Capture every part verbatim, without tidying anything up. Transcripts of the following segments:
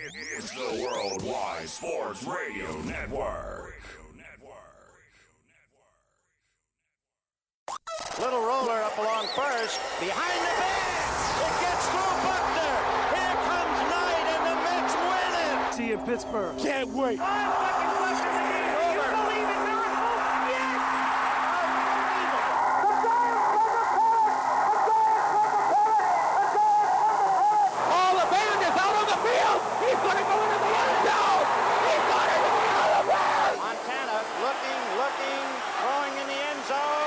It's the Worldwide Sports Radio Network. Little roller up along first, behind the bag. It gets through Buckner. Here comes Knight, and the Mets win it. See you in Pittsburgh. Can't wait. Five fucking left in the game. Do you believe in miracles? Yes! Unbelievable. Oh, the band is out on the field. He's going to go into the end zone. He's going into the other way. Montana looking, looking, throwing in the end zone.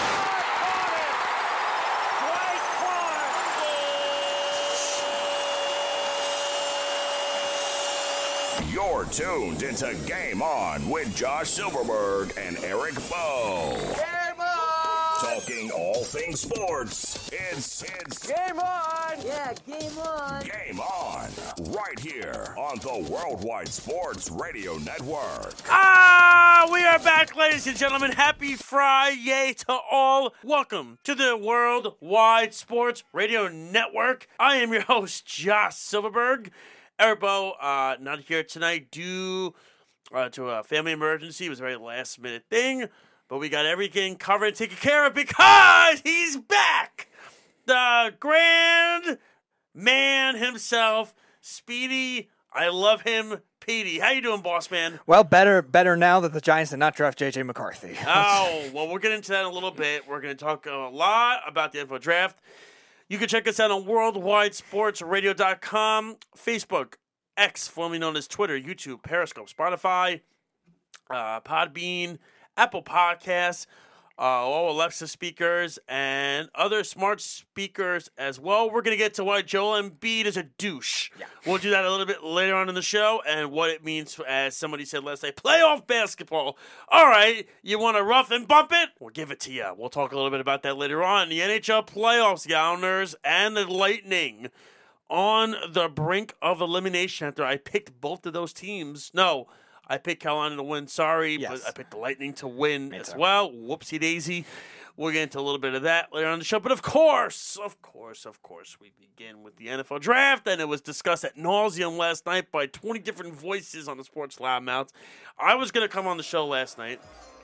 You're tuned into Game On with Josh Silverberg and Eric Bowe. Game on! Talking all things sports. It's it's Game on! Yeah, game on. Game On right here on the Worldwide Sports Radio Network. Ah, we are back, ladies and gentlemen. Happy Friday to all. Welcome to the Worldwide Sports Radio Network. I am your host, Josh Silverberg. Eric Bowe, uh, not here tonight due uh, to a family emergency. It was a very last minute thing, but we got everything covered and taken care of because he's back. The grand man himself, Speedy. I love him, Petey. How you doing, boss man? Well, better better now that the Giants did not draft J J McCarthy. Oh, well, we'll get into that in a little bit. We're going to talk a lot about the N F L draft. You can check us out on worldwide sports radio dot com, Facebook, X, formerly known as Twitter, YouTube, Periscope, Spotify, uh, Podbean, Apple Podcasts, uh, all Alexa speakers, and other smart speakers as well. We're going to get to why Joel Embiid is a douche. Yeah. We'll do that a little bit later on in the show, and what it means, as somebody said last night, playoff basketball. All right, you want to rough and bump it? We'll give it to you. We'll talk a little bit about that later on. The N H L playoffs, the Islanders and the Lightning on the brink of elimination after I picked both of those teams. No, I picked Carolina to win. Sorry, Yes. but I picked the Lightning to win Me as too. well. Whoopsie daisy. We'll get into a little bit of that later on the show. But of course, of course, of course, we begin with the N F L draft, and it was discussed at nauseum last night by twenty different voices on the Sports Loudmouth. I was going to come on the show last night.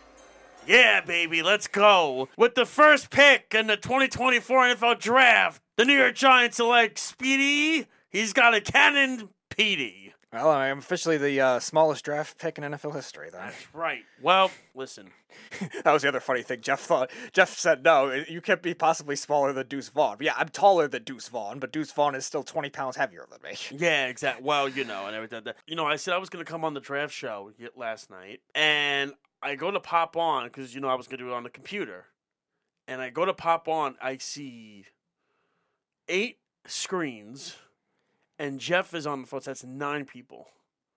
Yeah, baby, let's go. With the first pick in the twenty twenty-four N F L draft, the New York Giants select Speedy. He's got a cannon, Petey. Well, I am officially the uh, smallest draft pick in N F L history, then. That's right. Well, listen. That was the other funny thing. Jeff thought. Jeff said, no, you can't be possibly smaller than Deuce Vaughn. Yeah, I'm taller than Deuce Vaughn, but Deuce Vaughn is still twenty pounds heavier than me. Yeah, exactly. Well, you know, and everything. You know, I said I was going to come on the draft show last night, and I go to pop on, because, you know, I was going to do it on the computer. And I go to pop on, I see eight screens, and Jeff is on the phone, so that's nine people.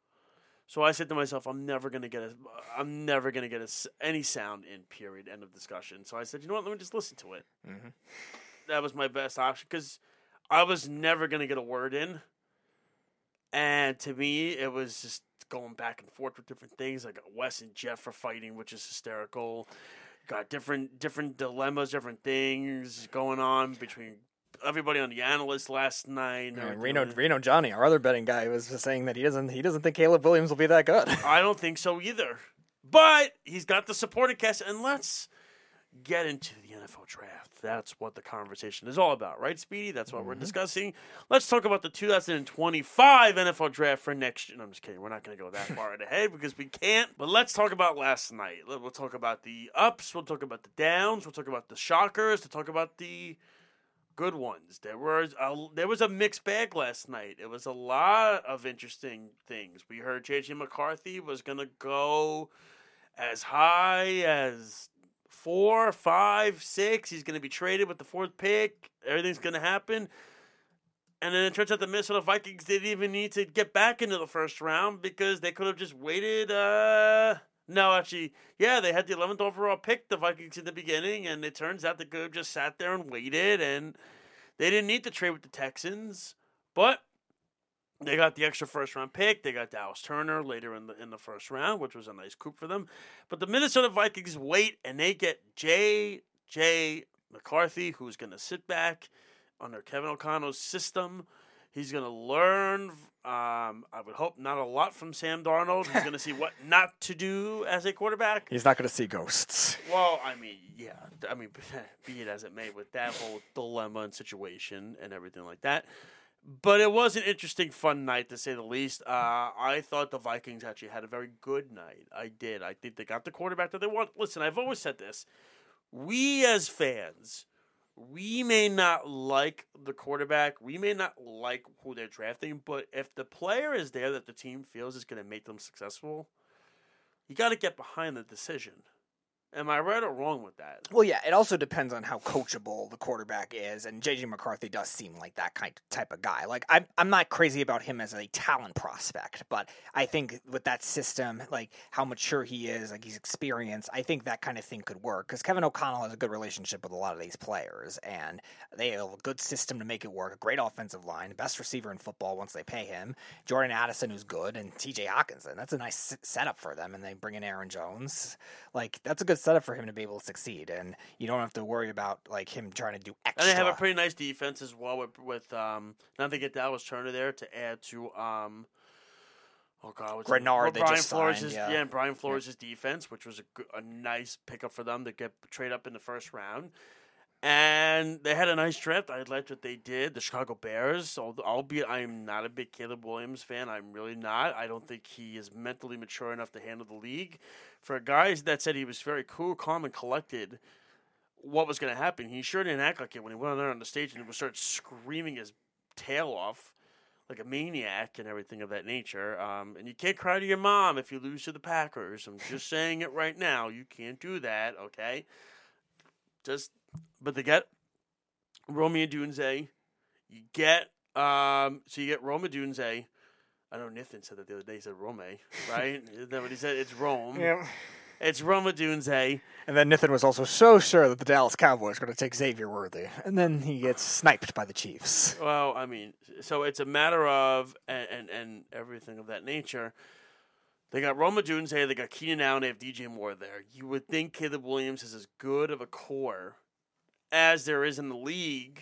So I said to myself, I'm never going to get a, I'm never going to get a, any sound in, period, end of discussion. So I said, you know what, let me just listen to it. Mm-hmm. That was my best option, because I was never going to get a word in. And to me, it was just going back and forth with different things. Like Wes and Jeff are fighting, which is hysterical. Got different different dilemmas, different things going on between everybody on the analyst last night. Yeah, Reno, Reno Johnny, our other betting guy, was saying that he doesn't he doesn't think Caleb Williams will be that good. I don't think so either. But he's got the supporting cast, and let's get into the N F L draft. That's what the conversation is all about, right, Speedy? That's what mm-hmm. we're discussing. Let's talk about the two thousand twenty-five N F L draft for next year. No, I'm just kidding. We're not going to go that far ahead because we can't. But let's talk about last night. We'll talk about the ups. We'll talk about the downs. We'll talk about the shockers. We'll talk about the good ones. There was a, there was a mixed bag last night. It was a lot of interesting things. We heard J J McCarthy was going to go as high as four, five, six. He's going to be traded with the fourth pick. Everything's going to happen. And then it turns out the Minnesota Vikings didn't even need to get back into the first round because they could have just waited. Uh, no, actually, yeah, they had the eleventh overall pick, the Vikings, in the beginning, and it turns out they could have just sat there and waited, and they didn't need to trade with the Texans. But they got the extra first-round pick. They got Dallas Turner later in the in the first round, which was a nice coup for them. But the Minnesota Vikings wait, and they get J J McCarthy, who's going to sit back under Kevin O'Connell's system. He's going to learn, um, I would hope, not a lot from Sam Darnold. He's going to see what not to do as a quarterback. He's not going to see ghosts. Well, I mean, yeah. I mean, be it as it may with that whole dilemma and situation and everything like that. But it was an interesting, fun night, to say the least. Uh, I thought the Vikings actually had a very good night. I did. I think they got the quarterback that they want. Listen, I've always said this. We as fans, we may not like the quarterback. We may not like who they're drafting. But if the player is there that the team feels is going to make them successful, you got to get behind the decision. Am I right or wrong with that? Well, yeah, it also depends on how coachable the quarterback is, and J J McCarthy does seem like that kind type of guy. Like, I'm I'm not crazy about him as a talent prospect, but I think with that system, like how mature he is, like he's experienced, I think that kind of thing could work, because Kevin O'Connell has a good relationship with a lot of these players, and they have a good system to make it work, a great offensive line, best receiver in football once they pay him, Jordan Addison, who's good, and T J Hawkinson. That's a nice setup for them, and they bring in Aaron Jones. Like, that's a good setup for him to be able to succeed, and you don't have to worry about like him trying to do extra. And they have a pretty nice defense as well with, with um now they get Dallas Turner there to add to um oh god what's Grenard, it? they Brian just Flores' signed, yeah. yeah and Brian Flores' defense, which was a, good, a nice pickup for them to get trade up in the first round. And they had a nice draft. I liked what they did. The Chicago Bears, albeit I am not a big Caleb Williams fan. I'm really not. I don't think he is mentally mature enough to handle the league. For a guy that said he was very cool, calm, and collected, what was going to happen, he sure didn't act like it when he went on there on the stage and would start screaming his tail off like a maniac and everything of that nature. Um, and you can't cry to your mom if you lose to the Packers. I'm just saying it right now. You can't do that, okay? Just... But they get Rome Odunze. You get um, so you get Rome Odunze. I know Nathan said that the other day. He said Rome, right? Isn't that what he said? It's Rome. Yeah. It's Rome Odunze. And then Nathan was also so sure that the Dallas Cowboys were going to take Xavier Worthy, and then he gets sniped by the Chiefs. Well, I mean, so it's a matter of and and, and everything of that nature. They got Rome Odunze. They got Keenan Allen. They have D J Moore there. You would think Caleb Williams is as good of a core as there is in the league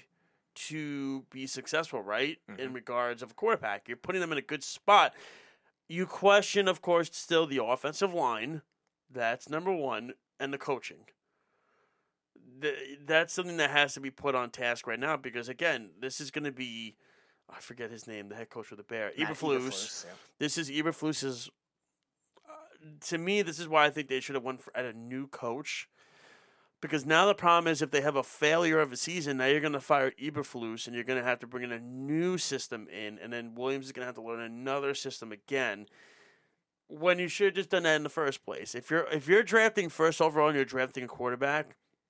to be successful, right? Mm-hmm. In regards of a quarterback. You're putting them in a good spot. You question, of course, still the offensive line. That's number one. And the coaching. The, that's something that has to be put on task right now because, again, this is going to be, I forget his name, the head coach of the Bears, Eberflus. Yeah. This is Eberflus's, uh, to me, this is why I think they should have went for, at a new coach. Because now the problem is if they have a failure of a season, now you're going to fire Eberflus and you're going to have to bring in a new system in, and then Williams is going to have to learn another system again. When you should have just done that in the first place. If you're if you're drafting first overall and you're drafting a quarterback,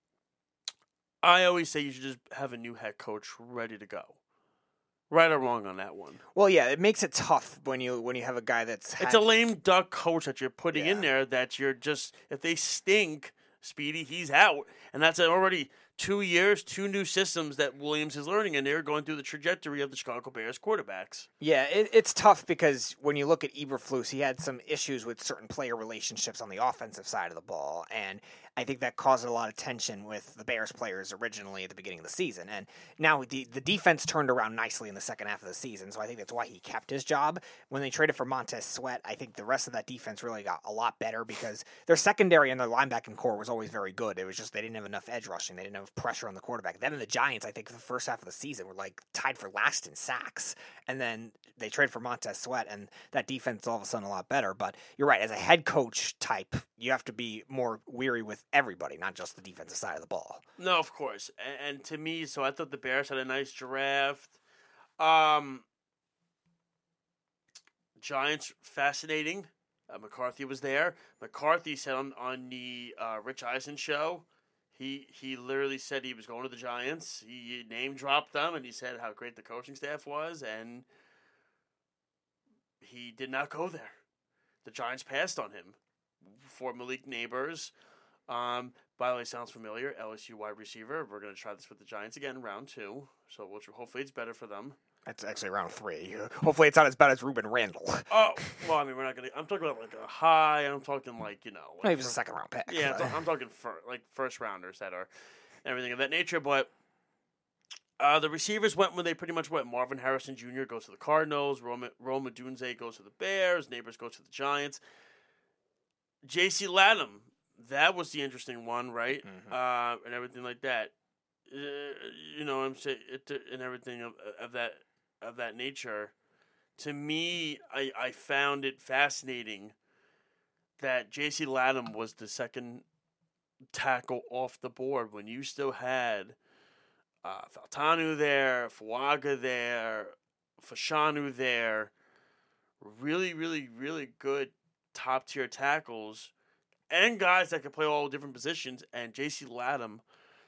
I always say you should just have a new head coach ready to go. Right or wrong on that one? Well, yeah, it makes it tough when you when you have a guy that's had... It's a lame duck coach that you're putting yeah. in there that you're just if they stink. Speedy, he's out. And that's already two years, two new systems that Williams is learning, and they're going through the trajectory of the Chicago Bears quarterbacks. Yeah, it, it's tough because when you look at Eberflus, he had some issues with certain player relationships on the offensive side of the ball, and I think that caused a lot of tension with the Bears players originally at the beginning of the season. And now the, the defense turned around nicely in the second half of the season, so I think that's why he kept his job. When they traded for Montez Sweat, I think the rest of that defense really got a lot better because their secondary and their linebacking core was always very good. It was just they didn't have enough edge rushing. They didn't have pressure on the quarterback. Then in the Giants, I think the first half of the season were like tied for last in sacks. And then they traded for Montez Sweat, and that defense is all of a sudden a lot better. But you're right, as a head coach type, you have to be more weary with everybody, not just the defensive side of the ball. No, of course. And, and to me, so I thought the Bears had a nice draft. Um, Giants, fascinating. Uh, McCarthy was there. McCarthy said on, on the uh, Rich Eisen show, he he literally said he was going to the Giants. He name dropped them, and he said how great the coaching staff was, and he did not go there. The Giants passed on him for Malik Neighbors. Um, by the way, sounds familiar. L S U wide receiver. We're going to try this with the Giants again, round two. So we'll, hopefully it's better for them. That's actually round three. Hopefully it's not as bad as Ruben Randall. Oh, well, I mean, we're not going to... I'm talking about like a high. I'm talking like, you know... Like no, he was a second round pick. Yeah, I'm, I'm talking for, like first rounders that are everything of that nature. But Uh, the receivers went when they pretty much went. Marvin Harrison Junior goes to the Cardinals. Roma, Roma Dunze goes to the Bears. Neighbors goes to the Giants. J C Latham, that was the interesting one, right? Mm-hmm. Uh, and everything like that. Uh, you know, I'm saying it and everything of, of that of that nature. To me, I, I found it fascinating that J C Latham was the second tackle off the board when you still had uh, Faltanu there, Fuaga there, Fashanu there. Really, really, really good top-tier tackles and guys that could play all different positions. And J C Latham,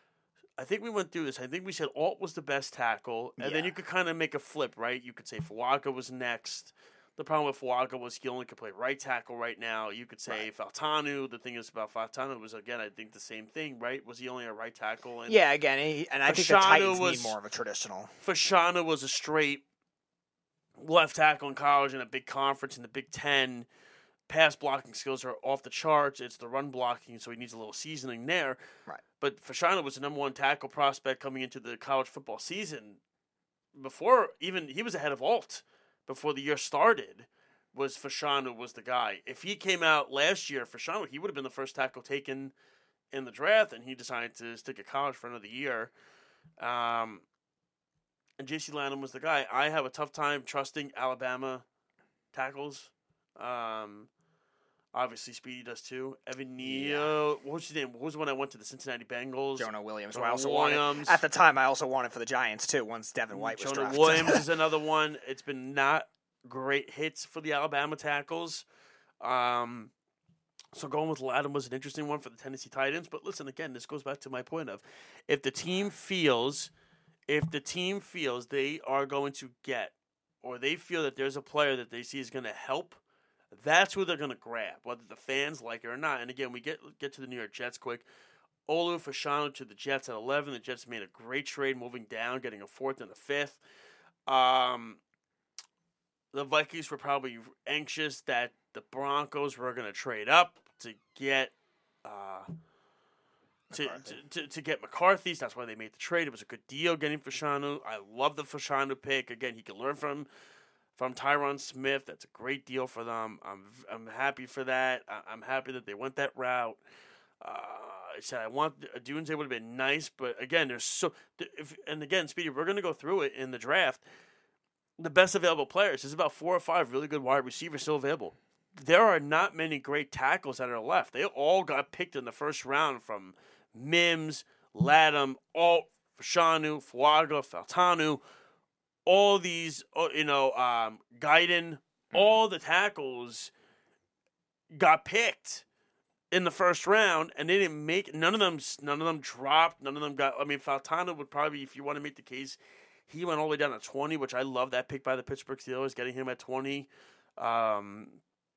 I think we went through this. I think we said Alt was the best tackle, and yeah. then you could kind of make a flip, right? You could say Fuaga was next. The problem with Fuaga was he only could play right tackle right now. You could say right. Faltanu. The thing is about Faltanu was, again, I think the same thing, right? Was he only a right tackle? And yeah, again, he, and I Fashanu think the Titans was, need more of a traditional. Fashanu was a straight left tackle in college in a big conference in the Big Ten. Pass blocking skills are off the charts. It's the run blocking, so he needs a little seasoning there. Right. But Fashanu was the number one tackle prospect coming into the college football season. Before even he was ahead of Alt before the year started. Was Fashanu was the guy. If he came out last year, Fashanu, he would have been the first tackle taken in the draft, and he decided to stick at college for another year. Um, and J C Latham was the guy. I have a tough time trusting Alabama tackles. Um, obviously, Speedy does too. Evan Neal. Yeah. What was his name? What was the one that went to the Cincinnati Bengals? Jonah Williams. Jonah I also Williams. Wanted, at the time, I also wanted for the Giants too. Once Devin White was Jonah drafted. Williams is another one. It's been not great hits for the Alabama tackles. Um, so going with Latham was an interesting one for the Tennessee Titans. But listen, again, this goes back to my point of if the team feels, if the team feels they are going to get, or they feel that there's a player that they see is going to help. That's who they're going to grab, whether the fans like it or not. And again, we get get to the New York Jets quick. Olu Fashanu to the Jets at eleven. The Jets made a great trade moving down, getting a fourth and a fifth. Um, the Vikings were probably anxious that the Broncos were going to trade up to get uh, to, to, to to get McCarthy. That's why they made the trade. It was a good deal getting Fashanu. I love the Fashanu pick. Again, he can learn from from Tyron Smith. That's a great deal for them. I'm I'm happy for that. I'm happy that they went that route. Uh, I said I want a Dunze would have been nice, but again, there's so if and again, Speedy, we're going to go through it in the draft. The best available players. There's about four or five really good wide receivers still available. There are not many great tackles that are left. They all got picked in the first round from Mims, Latham, Alt, Fashanu, Fuaga, Faltanu. All these, you know, um, Guyton, mm-hmm. all the tackles got picked in the first round, and they didn't make none of them. None of them dropped. None of them got. I mean, Faltanu would probably, if you want to make the case, he went all the way down to twenty, which I love that pick by the Pittsburgh Steelers, getting him at twenty. Um,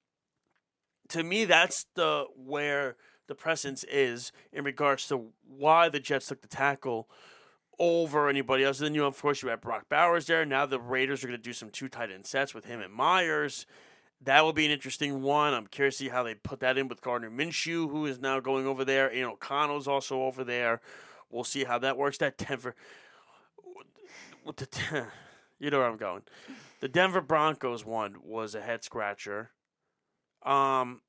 to me, that's the where the presence is in regards to why the Jets took the tackle over anybody else. Then you, of course, you have Brock Bowers there. Now the Raiders are going to do some two tight end sets with him and Myers. That will be an interesting one. I'm curious to see how they put that in with Gardner Minshew, who is now going over there. Ian O'Connell's also over there. We'll see how that works. That Denver, with the, you know where I'm going. The Denver Broncos one was a head scratcher. Um,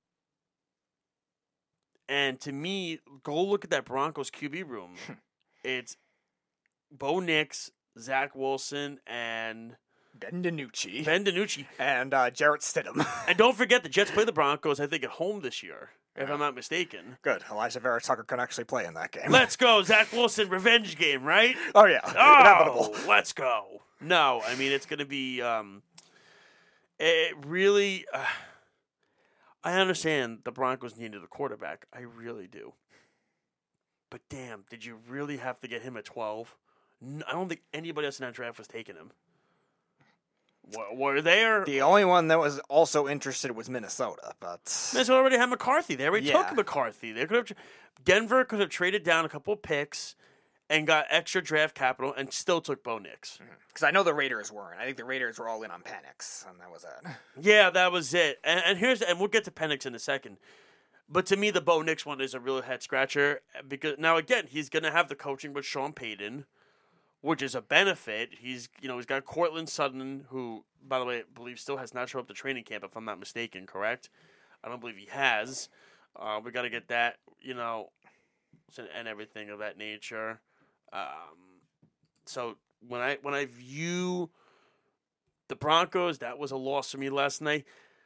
and to me, go look at that Broncos Q B room. It's Bo Nix, Zach Wilson, and Ben DiNucci. Ben DiNucci. And uh, Jarrett Stidham. And don't forget, the Jets play the Broncos, I think, at home this year, if yeah. I'm not mistaken. Good. Elijah Vera Tucker can actually play in that game. Let's go. Zach Wilson, revenge game, right? Oh, yeah. Oh, inevitable. Let's go. No, I mean, it's going to be um, it really uh, I understand the Broncos needed a quarterback. I really do. But damn, did you really have to get him at twelve? I don't think anybody else in that draft was taking him. Were there? The only one that was also interested was Minnesota, but Minnesota already had McCarthy. They already yeah. took McCarthy. They could have. Denver could have traded down a couple of picks and got extra draft capital and still took Bo Nix. Because I know the Raiders weren't. I think the Raiders were all in on Penix, and that was it. Yeah, that was it. And, and here's and we'll get to Penix in a second. But to me, the Bo Nix one is a real head scratcher because now again he's going to have the coaching with Sean Payton. which is a benefit. He's, you know, he's got Cortland Sutton, who, by the way, I believe still has not showed up to training camp, if I'm not mistaken, correct? I don't believe he has. Uh, we got to get that, you know, and everything of that nature. Um, so when I when I view the Broncos, that was a loss for me last night.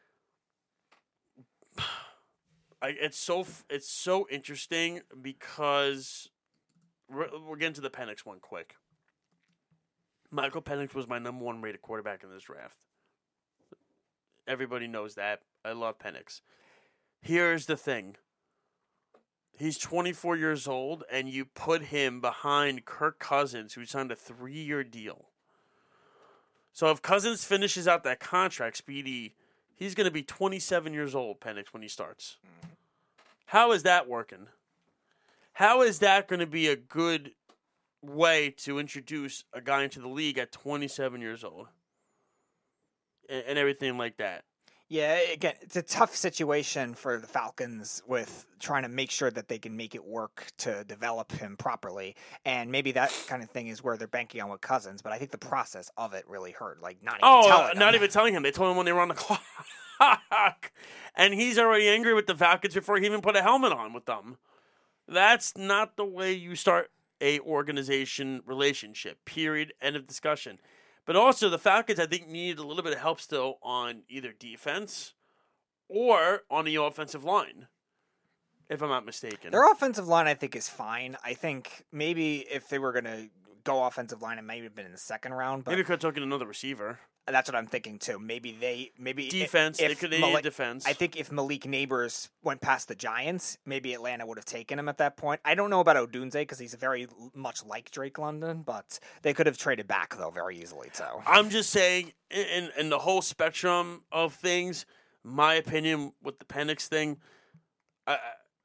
I, it's so it's so interesting because we're, we're getting to the Penix one quick. Michael Penix was my number one rated quarterback in this draft. Everybody knows that. I love Penix. Here's the thing. He's twenty-four years old, and you put him behind Kirk Cousins, who signed a three-year deal. So if Cousins finishes out that contract, Speedy, he's going to be twenty-seven years old, Penix, when he starts. How is that working? How is that going to be a good way to introduce a guy into the league at twenty-seven years old? And, and everything like that. Yeah, again, it's a tough situation for the Falcons with trying to make sure that they can make it work to develop him properly. And maybe that kind of thing is where they're banking on with Cousins, but I think the process of it really hurt. Like, not even oh, telling uh, him. not even telling him. They told him when they were on the clock. And he's already angry with the Falcons before he even put a helmet on with them. That's not the way you start a organization relationship, period, end of discussion. But also, the Falcons, I think, needed a little bit of help still on either defense or on the offensive line, if I'm not mistaken. Their offensive line, I think, is fine. I think maybe if they were going to go offensive line, it might have been in the second round. But maybe could have taken another receiver. That's what I'm thinking, too. Maybe they... maybe Defense. If, they could have defense. I think if Malik Neighbors went past the Giants, maybe Atlanta would have taken him at that point. I don't know about Odunze because he's very much like Drake London, but they could have traded back, though, very easily, too. I'm just saying, in, in the whole spectrum of things, my opinion with the Penix thing, I,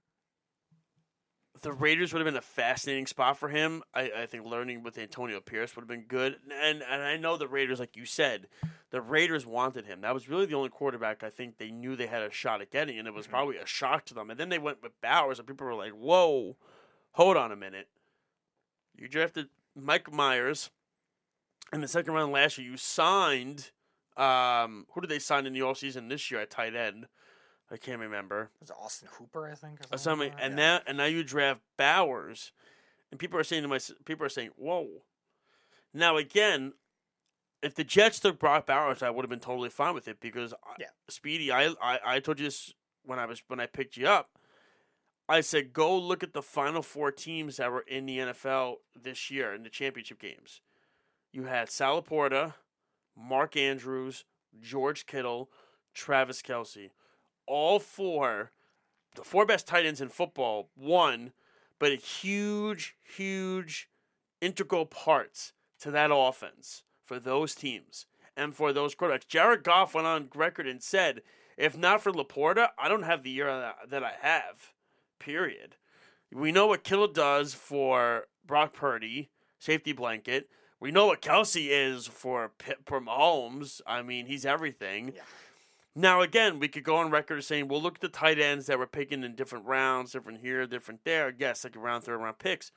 the Raiders would have been a fascinating spot for him. I, I think learning with Antonio Pierce would have been good. And and I know the Raiders, like you said, the Raiders wanted him. That was really the only quarterback I think they knew they had a shot at getting, and it was mm-hmm. probably a shock to them. And then they went with Bowers, and people were like, whoa, hold on a minute. You drafted Mike Myers in the second round last year. You signed, um, who did they sign in the offseason this year at tight end? I can't remember. Was it Austin Hooper, I think? Or or something. like And yeah. now, and now you draft Bowers, and people are saying to my people are saying, "Whoa!" Now again, if the Jets took Brock Bowers, I would have been totally fine with it because, yeah. Speedy, I, I I told you this when I was when I picked you up. I said, go look at the final four teams that were in the N F L this year in the championship games. You had Sal Laporta, Mark Andrews, George Kittle, Travis Kelce. All four, the four best tight ends in football, won, but huge, huge integral parts to that offense for those teams and for those quarterbacks. Jared Goff went on record and said, if not for Laporta, I don't have the year that I have, period. We know what Kittle does for Brock Purdy, safety blanket. We know what Kelce is for, for Mahomes. I mean, he's everything. Yeah. Now, again, we could go on record as saying, well, look at the tight ends that were picking in different rounds, different here, different there. Yes, second round, third round picks.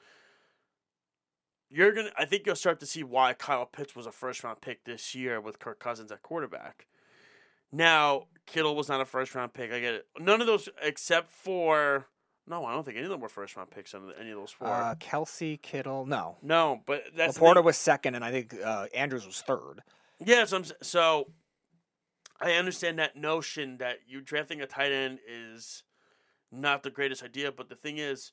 You're gonna, I think you'll start to see why Kyle Pitts was a first round pick this year with Kirk Cousins at quarterback. Now, Kittle was not a first round pick. I get it. None of those, except for, no, I don't think any of them were first round picks on any of those four. Uh, Kelce, Kittle, no. No, but that's Laporta was second, and I think uh, Andrews was third. Yeah, so, I'm, so I understand that notion that you drafting a tight end is not the greatest idea, but the thing is,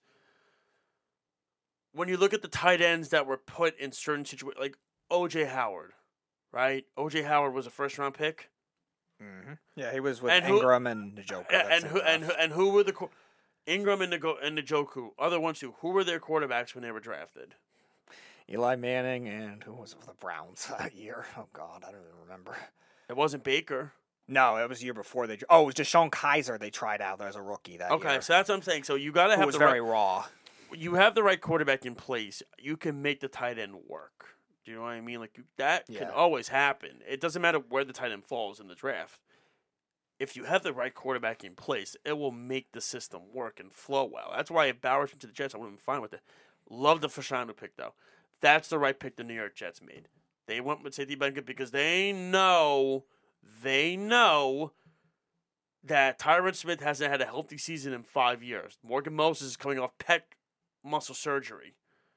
when you look at the tight ends that were put in certain situations, like O J Howard, right? O J Howard was a first round pick. Mm-hmm. Yeah, he was with and Ingram who, and Njoku. And who, and who and who were the Ingram and Njoku? Other ones who who were their quarterbacks when they were drafted? Eli Manning and who was it for the Browns that year? Oh God, I don't even remember. It wasn't Baker. No, it was the year before they. Oh, it was just Deshaun Kaiser. They tried out there as a rookie that okay, year. Okay, so that's what I'm saying. So you got to have was the very right, raw. You have the right quarterback in place. You can make the tight end work. Do you know what I mean? Like you, that yeah. can always happen. It doesn't matter where the tight end falls in the draft. If you have the right quarterback in place, it will make the system work and flow well. That's why if Bowers went to the Jets, I would have been fine with it. Love the Fashanu pick, though. That's the right pick the New York Jets made. They went with Safety Blanket because they know, they know that Tyron Smith hasn't had a healthy season in five years. Morgan Moses is coming off pec muscle surgery.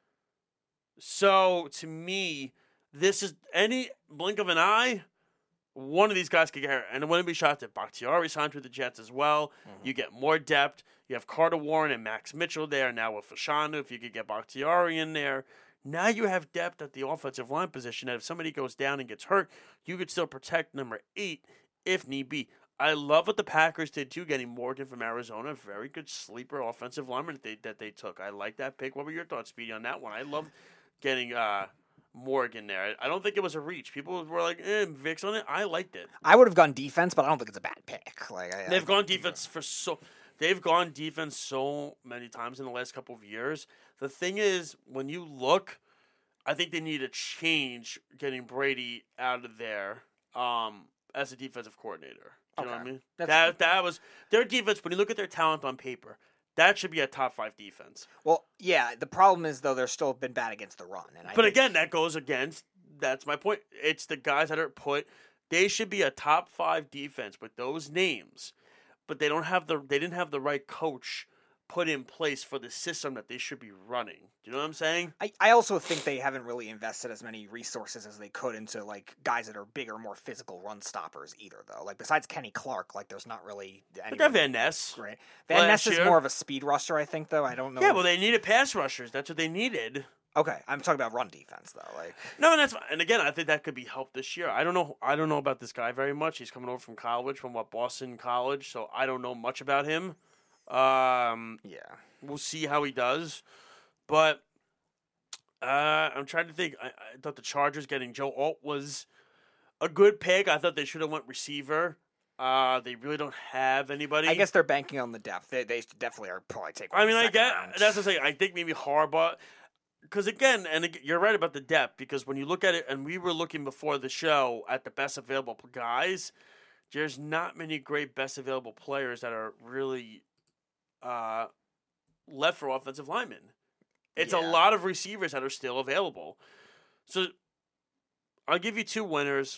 So, to me, this is any blink of an eye, one of these guys could get hurt. And it wouldn't be shocked if Bakhtiari signed with the Jets as well. Mm-hmm. You get more depth. You have Carter Warren and Max Mitchell there. Now with Fashanu, if you could get Bakhtiari in there. Now you have depth at the offensive line position that if somebody goes down and gets hurt, you could still protect number eight if need be. I love what the Packers did too, getting Morgan from Arizona. Very good sleeper offensive lineman that they, that they took. I like that pick. What were your thoughts, Speedy, on that one? I love getting uh, Morgan there. I don't think it was a reach. People were like, eh, Vic's on it. I liked it. I would have gone defense, but I don't think it's a bad pick. Like I, They've I gone defense for so... They've gone defense so many times in the last couple of years. The thing is, when you look, I think they need a change getting Brady out of there um, as a defensive coordinator. Do you okay. know what I mean? That's that that was their defense. When you look at their talent on paper, that should be a top five defense. Well, yeah. The problem is though, they're still been bad against the run. And I but think... again, that goes against. That's my point. It's the guys that are put. They should be a top five defense with those names. But they don't have the they didn't have the right coach put in place for the system that they should be running. Do you know what I'm saying? I, I also think they haven't really invested as many resources as they could into like guys that are bigger, more physical run stoppers either though. Like besides Kenny Clark, like there's not really But they're Van Ness. Great. Van Last Ness is year. more of a speed rusher, I think though. I don't know. Yeah, if... well they needed pass rushers. That's what they needed. Okay, I'm talking about run defense though. Like no, and that's and again, I think that could be helped this year. I don't know. I don't know about this guy very much. He's coming over from college, from what Boston College, so I don't know much about him. Um, yeah, we'll see how he does. But uh, I'm trying to think. I, I thought the Chargers getting Joe Alt was a good pick. I thought they should have went receiver. Uh, they really don't have anybody. I guess they're banking on the depth. They they definitely are probably taking. I mean, I get round. that's what I'm saying. I think maybe Harbaugh. Because again, and again, you're right about the depth, because when you look at it, and we were looking before the show at the best available guys, there's not many great best available players that are really uh, left for offensive linemen. It's Yeah. a lot of receivers that are still available. So I'll give you two winners.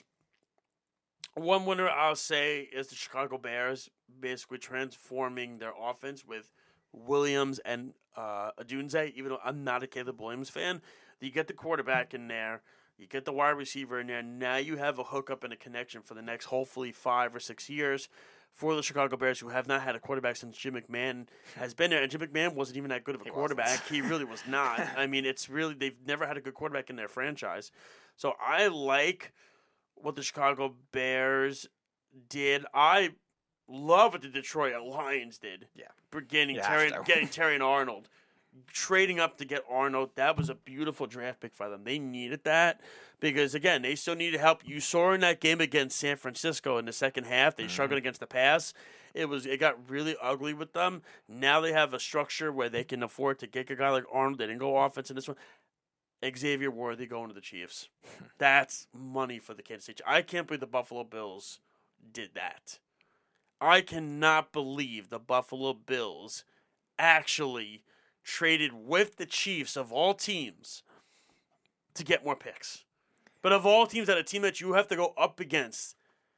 One winner I'll say is the Chicago Bears, basically transforming their offense with Williams and uh, Adunze, even though I'm not a Caleb Williams fan. You get the quarterback in there, you get the wide receiver in there, now you have a hookup and a connection for the next, hopefully, five or six years for the Chicago Bears, who have not had a quarterback since Jim McMahon has been there. And Jim McMahon wasn't even that good of a He quarterback. wasn't. He really was not. I mean, it's really, they've never had a good quarterback in their franchise. So I like what the Chicago Bears did. I love what the Detroit Lions did. Yeah. For getting You Terry, have to. getting Terry and Arnold. Trading up to get Arnold, that was a beautiful draft pick for them. They needed that because, again, they still needed help. You saw in that game against San Francisco in the second half, they mm-hmm. struggled against the pass. It was it got really ugly with them. Now they have a structure where they can afford to get a guy like Arnold. They didn't go offense in this one. Xavier Worthy going to the Chiefs. That's money for the Kansas City. I can't believe the Buffalo Bills did that. I cannot believe the Buffalo Bills actually traded with the Chiefs of all teams to get more picks. But of all teams, that a team that you have to go up against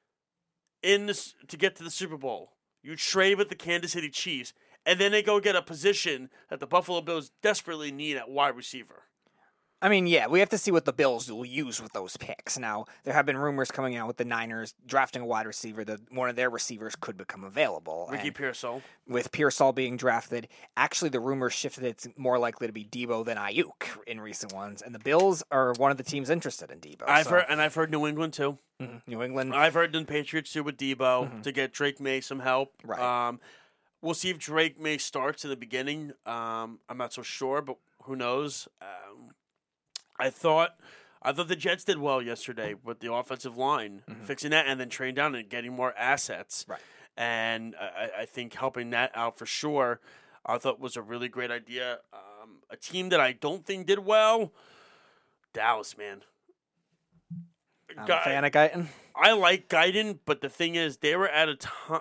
in this to get to the Super Bowl, you trade with the Kansas City Chiefs, and then they go get a position that the Buffalo Bills desperately need at wide receiver. I mean, yeah, we have to see what the Bills will use with those picks. Now, there have been rumors coming out with the Niners drafting a wide receiver that one of their receivers could become available. Ricky and Pearsall. With Pearsall being drafted, actually the rumors shifted it's more likely to be Debo than Ayuk in recent ones, and the Bills are one of the teams interested in Debo. I've so. heard, and I've heard New England too. Mm-hmm. New England. I've heard the Patriots too with Debo mm-hmm. to get Drake May some help. Right. Um, we'll see if Drake May starts in the beginning. Um, I'm not so sure, but who knows? Um, I thought I thought the Jets did well yesterday with the offensive line, mm-hmm. fixing that and then trading down and getting more assets. Right. And I, I think helping that out for sure, I thought was a really great idea. Um, a team that I don't think did well, Dallas, man. I'm Gu- a fan of Guyton. I like Guyton, but the thing is, they were at a time.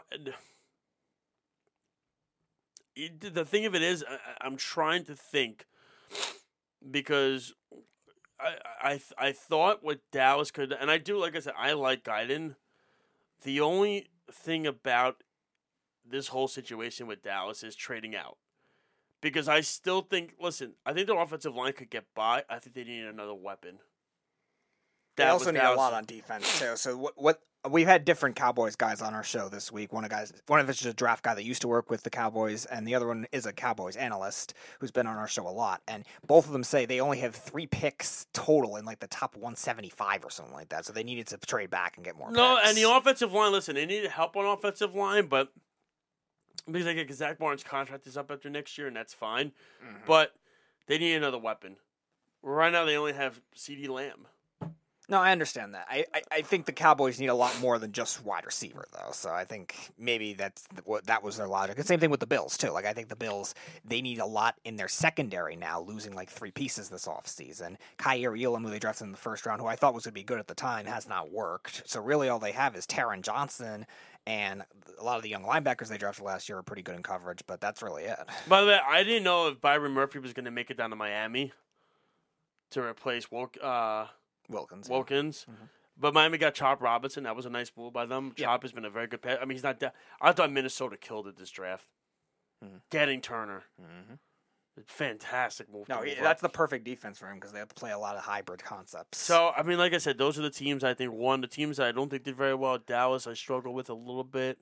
The thing of it is, I, I'm trying to think because I I I thought what Dallas could, and I do, like I said, I like Guyton. The only thing about this whole situation with Dallas is trading out. Because I still think, listen, I think their offensive line could get by. I think they need another weapon. They That also was need a Dallas. lot on defense too. So what? What we've had different Cowboys guys on our show this week. One of guys, one of it's just a draft guy that used to work with the Cowboys, and the other one is a Cowboys analyst who's been on our show a lot. And both of them say they only have three picks total in like the top one seventy-five or something like that. So they needed to trade back and get more. No, picks. and the offensive line, listen, they needed help on offensive line, but because I get Zach Barnes' contract is up after next year, and that's fine. Mm-hmm. But they need another weapon. Right now, they only have CeeDee Lamb. No, I understand that. I, I, I think the Cowboys need a lot more than just wide receiver, though. So I think maybe that's what that was their logic. The same thing with the Bills, too. Like, I think the Bills, they need a lot in their secondary now, losing like three pieces this offseason. Kyer Elam, who they drafted in the first round, who I thought was going to be good at the time, has not worked. So really all they have is Taron Johnson, and a lot of the young linebackers they drafted last year are pretty good in coverage, but that's really it. By the way, I didn't know if Byron Murphy was going to make it down to Miami to replace Wilk, uh, Wilkins. Wilkins. Mm-hmm. But Miami got Chop Robinson. That was a nice move by them. Yeah. Chop has been a very good pass. I mean, he's not. Da- I thought Minnesota killed it this draft. Mm-hmm. Getting Turner. Mm-hmm. Fantastic move. No, to he, move that's up. the perfect defense for him because they have to play a lot of hybrid concepts. So, I mean, like I said, those are the teams I think won. The teams that I don't think did very well. Dallas, I struggled with a little bit.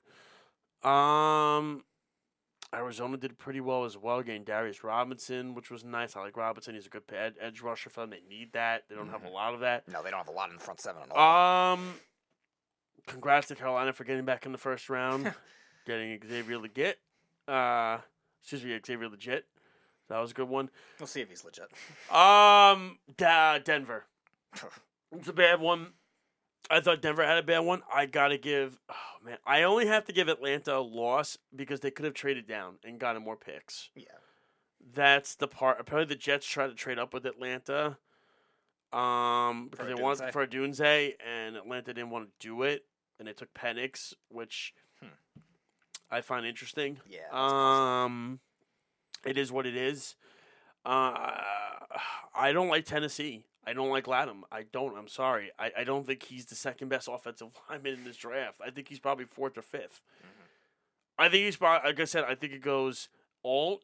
Um, Arizona did pretty well as well, getting Darius Robinson, which was nice. I like Robinson. He's a good ed- edge rusher for them. They need that. They don't Mm-hmm. have a lot of that. No, they don't have a lot in the front seven at all. Um, congrats to Carolina for getting back in the first round, getting Xavier Legit. Uh, excuse me, Xavier Legit. That was a good one. We'll see if he's legit. Um, da- Denver. It's a bad one. I thought Denver had a bad one. I gotta give. Oh man, I only have to give Atlanta a loss because they could have traded down and gotten more picks. Yeah. That's the part. Apparently, the Jets tried to trade up with Atlanta. Um, because For they wanted Odunze? for Dunze, and Atlanta didn't want to do it, and they took Penix, which Hmm. I find interesting. Yeah. that's Um, it is what it is. Uh, I don't like Tennessee. I don't like Latham. I don't. I'm sorry. I, I don't think he's the second best offensive lineman in this draft. I think he's probably fourth or fifth. Mm-hmm. I think he's probably, like I said, I think it goes Alt.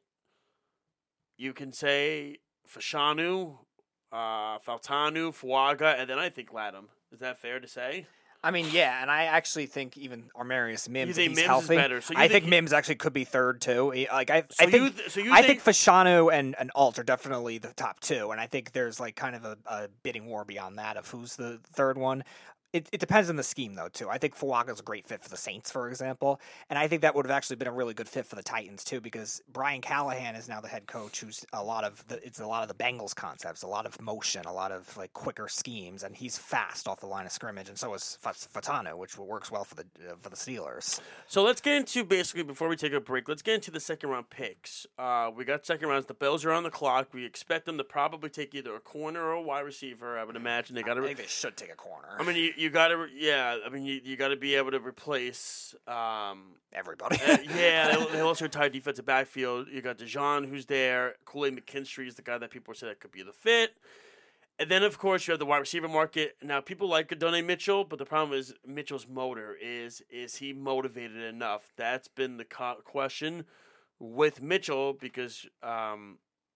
You can say Fashanu, uh, Faltanu, Fuaga, and then I think Latham. Is that fair to say? I mean, yeah, and I actually think even Armarius Mims, You if think he's Mims is healthy, better, so you I think think he- Mims actually could be third too. He- Like I, So I think, you th- so you I think- think Fashanu and, and Alt are definitely the top two, and I think there's like kind of a, a bidding war beyond that of who's the third one. It, it depends on the scheme, though, too. I think Fuaga's a great fit for the Saints, for example. And I think that would have actually been a really good fit for the Titans, too, because Brian Callahan is now the head coach who's a lot of the, it's a lot of the Bengals concepts, a lot of motion, a lot of like quicker schemes, and he's fast off the line of scrimmage, and so is Fatano, which works well for the uh, for the Steelers. So let's get into, basically, before we take a break, let's get into the second round picks. Uh, we got second rounds. The Bills are on the clock. We expect them to probably take either a corner or a wide receiver. I would imagine they got to. I think they should take a corner. I mean, you, you got to, yeah. I mean, you, you got to be able to replace. Um, Everybody. uh, yeah, they, they also retired defensive backfield. You got DeJean, who's there. Kool-Aid McKinstry is the guy that people say that could be the fit. And then, of course, you have the wide receiver market. Now, people like Adonai Mitchell, but the problem is Mitchell's motor. Is is he motivated enough? That's been the co- question with Mitchell because, um,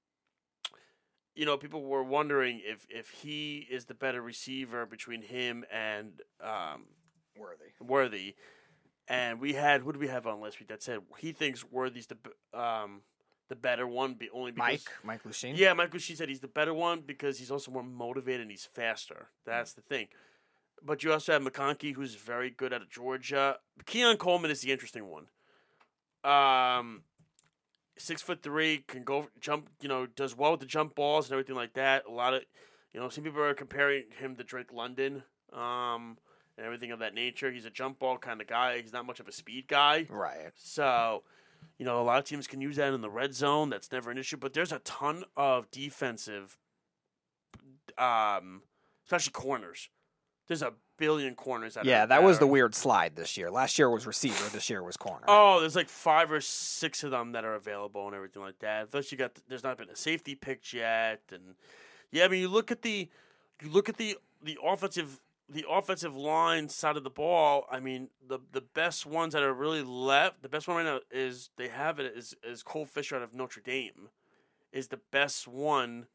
you know, people were wondering if, if he is the better receiver between him and um, Worthy. Worthy. And we had, who did we have on last week that said he thinks Worthy's the um, the better one, be, only because... Mike? Mike Lucine? Yeah, Mike Lucine said he's the better one because he's also more motivated and he's faster. That's the thing. But you also have McConkey, who's very good out of Georgia. Keon Coleman is the interesting one. Um, six foot three, can go jump. You know, does well with the jump balls and everything like that. A lot of, you know, some people are comparing him to Drake London, um, and everything of that nature. He's a jump ball kind of guy. He's not much of a speed guy. Right. So, you know, a lot of teams can use that in the red zone. That's never an issue. But there's a ton of defensive, um, especially corners. There's a billion corners. That Yeah, are, that was are- the weird slide this year. Last year was receiver. This year was corner. Oh, there's like five or six of them that are available and everything like that. Plus, you got there's not been a safety picked yet, and yeah, I mean, you look at the you look at the the offensive the offensive line side of the ball. I mean, the the best ones that are really left. The best one right now is they have it is is Cole Fisher out of Notre Dame, is the best one.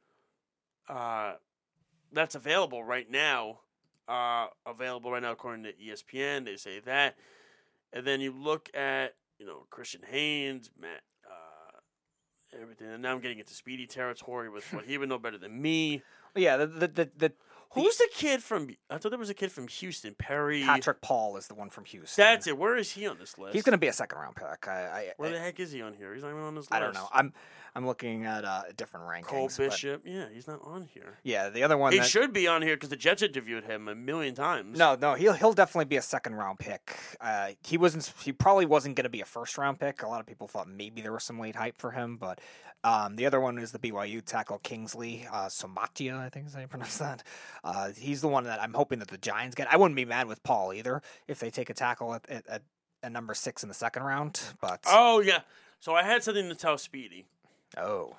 Uh, that's available right now. Uh, available right now according to E S P N. They say that, and then you look at you know Christian Haynes, Matt. Everything, and now I'm getting into Speedy territory with what he would know better than me. Yeah, the the the, the who's the kid from? I thought there was a kid from Houston, Perry. Patrick Paul is the one from Houston. That's it. Where is he on this list? He's going to be a second round pick. I, I Where I, the heck is he on here? He's not even on this list. I don't know. I'm I'm looking at uh, different rankings. Cole but- Bishop. Yeah, he's not on here. Yeah, the other one. He that, should be on here because the Jets interviewed him a million times. No, no, he'll he'll definitely be a second round pick. Uh, he wasn't. He probably wasn't going to be a first round pick. A lot of people thought maybe there was some late hype for him, but um, the other one is the B Y U tackle Kingsley uh, Somatia, I think is how you pronounce that. Uh, he's the one that I'm hoping that the Giants get. I wouldn't be mad with Paul either if they take a tackle at at, at, at number six in the second round. But Oh yeah. So I had something to tell Speedy. oh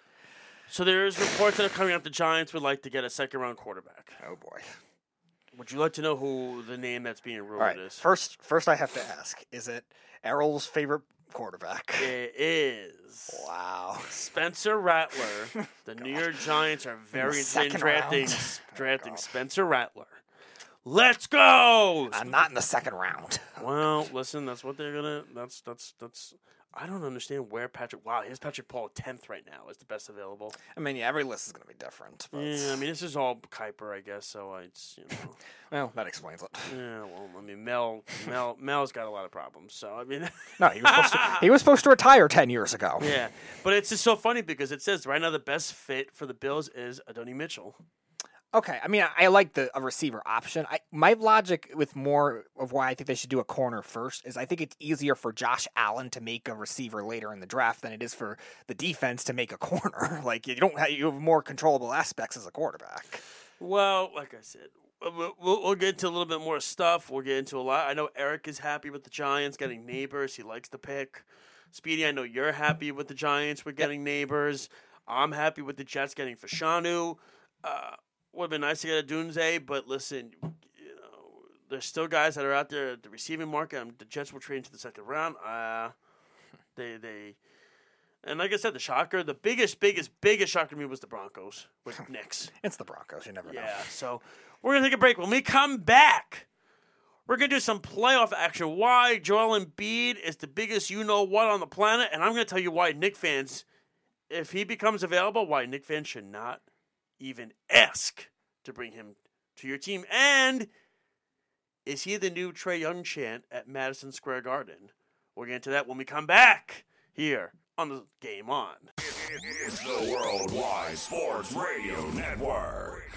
So there's reports that are coming up. The Giants would like to get a second round quarterback. oh boy. Would you like to know who the name that's being rumored All right. is? First, first I have to ask: is it Errol's favorite quarterback? It is. Wow. Spencer Rattler. The New York Giants are very interested in second drafting, round? drafting Spencer Rattler. Let's go! I'm not in the second round. Well, listen, that's what they're gonna. That's that's that's. I don't understand where Patrick. Wow, here's Patrick Paul tenth right now. Is the best available. I mean, yeah, every list is going to be different. But Yeah, I mean this is all Kuiper, I guess. So I, it's, you know. well, that explains it. Yeah, well, I mean Mel, Mel, Mel's got a lot of problems. So I mean. No, he was supposed to. He was supposed to retire ten years ago. Yeah, but it's just so funny because it says right now the best fit for the Bills is Adonai Mitchell. Okay, I mean, I, I like the a receiver option. I, my logic with more of why I think they should do a corner first is I think it's easier for Josh Allen to make a receiver later in the draft than it is for the defense to make a corner. Like you don't have, you have more controllable aspects as a quarterback. Well, like I said, we'll, we'll, we'll get into a little bit more stuff. We'll get into a lot. I know Eric is happy with the Giants getting Neighbors. He likes the pick. Speedy, I know you're happy with the Giants with getting Neighbors. I'm happy with the Jets getting Fashanu. Uh, would have been nice to get a Dunze, but listen, you know, there's still guys that are out there at the receiving market. Um, the Jets will trade into the second round. Uh, they they, and like I said, the shocker, the biggest, biggest, biggest shocker to me was the Broncos with Knicks. It's the Broncos. You never know. Yeah, so we're gonna take a break. When we come back, we're gonna do some playoff action. Why Joel Embiid is the biggest you know what on the planet, and I'm gonna tell you why Knicks fans, if he becomes available, why Knicks fans should not even ask to bring him to your team. And is he the new Trae Young chant at Madison Square Garden? We'll get into that when we come back here on the Game On. It's the Worldwide Sports Radio Network.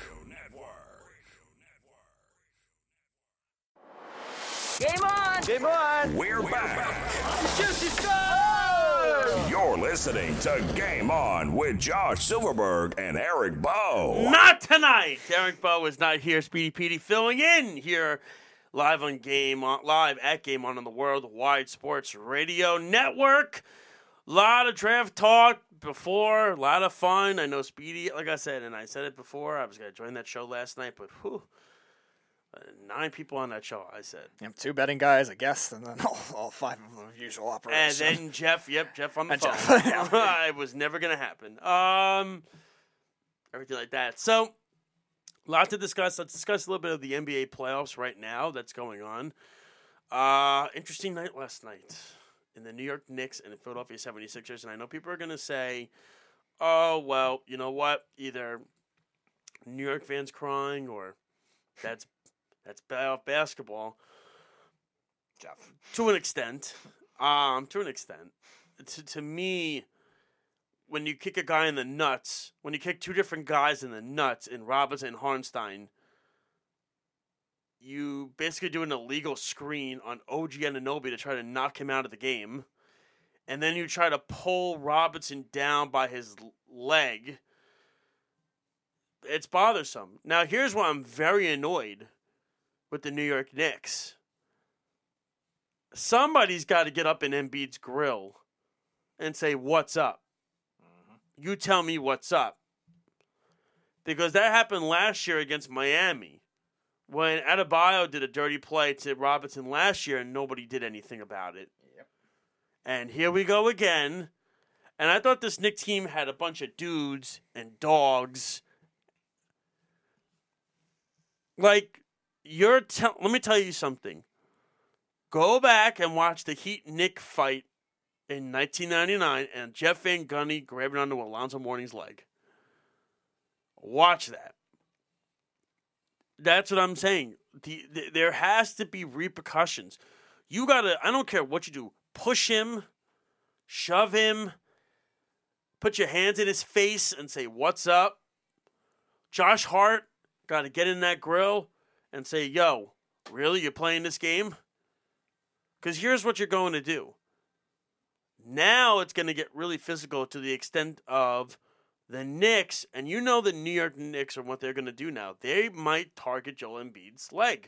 Game on! Game on! We're back. Juicy stuff! You're listening to Game On with Josh Silverberg and Eric Bowe. Not tonight. Eric Bowe is not here. Speedy Petey filling in here live on Game On, live at Game On on the Worldwide Sports Radio Network. A lot of draft talk before, a lot of fun. I know Speedy, like I said, and I said it before, I was going to join that show last night, but whew, uh, nine people on that show, I said. Yep, two betting guys, I guess, and then all, all five of them usual And operations. then Jeff, yep, Jeff on the And phone. Jeff, It was never going to happen. Um, everything like that. So, a lot to discuss. Let's discuss a little bit of the N B A playoffs right now that's going on. Uh, interesting night last night in the New York Knicks and the Philadelphia seventy-sixers. And I know people are going to say, oh, well, you know what? Either New York fans crying or that's that's playoff basketball. Jeff. To an extent. Um, to an extent. To, to me, when you kick a guy in the nuts, when you kick two different guys in the nuts, in Robinson and Harnstein, you basically do an illegal screen on O G Anunoby to try to knock him out of the game. And then you try to pull Robinson down by his leg. It's bothersome. Now, here's why I'm very annoyed with the New York Knicks. Somebody's got to get up in Embiid's grill and say, what's up? Mm-hmm. You tell me what's up. Because that happened last year against Miami when Adebayo did a dirty play to Robinson last year and nobody did anything about it. Yep. And here we go again. And I thought this Knicks team had a bunch of dudes and dogs. Like, you're te- let me tell you something. Go back and watch the Heat-Knick fight in nineteen ninety-nine and Jeff Van Gundy grabbing onto Alonzo Mourning's leg. Watch that. That's what I'm saying. The, the, there has to be repercussions. You gotta, I don't care what you do, push him, shove him, put your hands in his face and say, what's up? Josh Hart got to get in that grill and say, yo, really, you're playing this game? Because here's what you're going to do. Now it's going to get really physical to the extent of the Knicks, and you know the New York Knicks are what they're going to do now. They might target Joel Embiid's leg.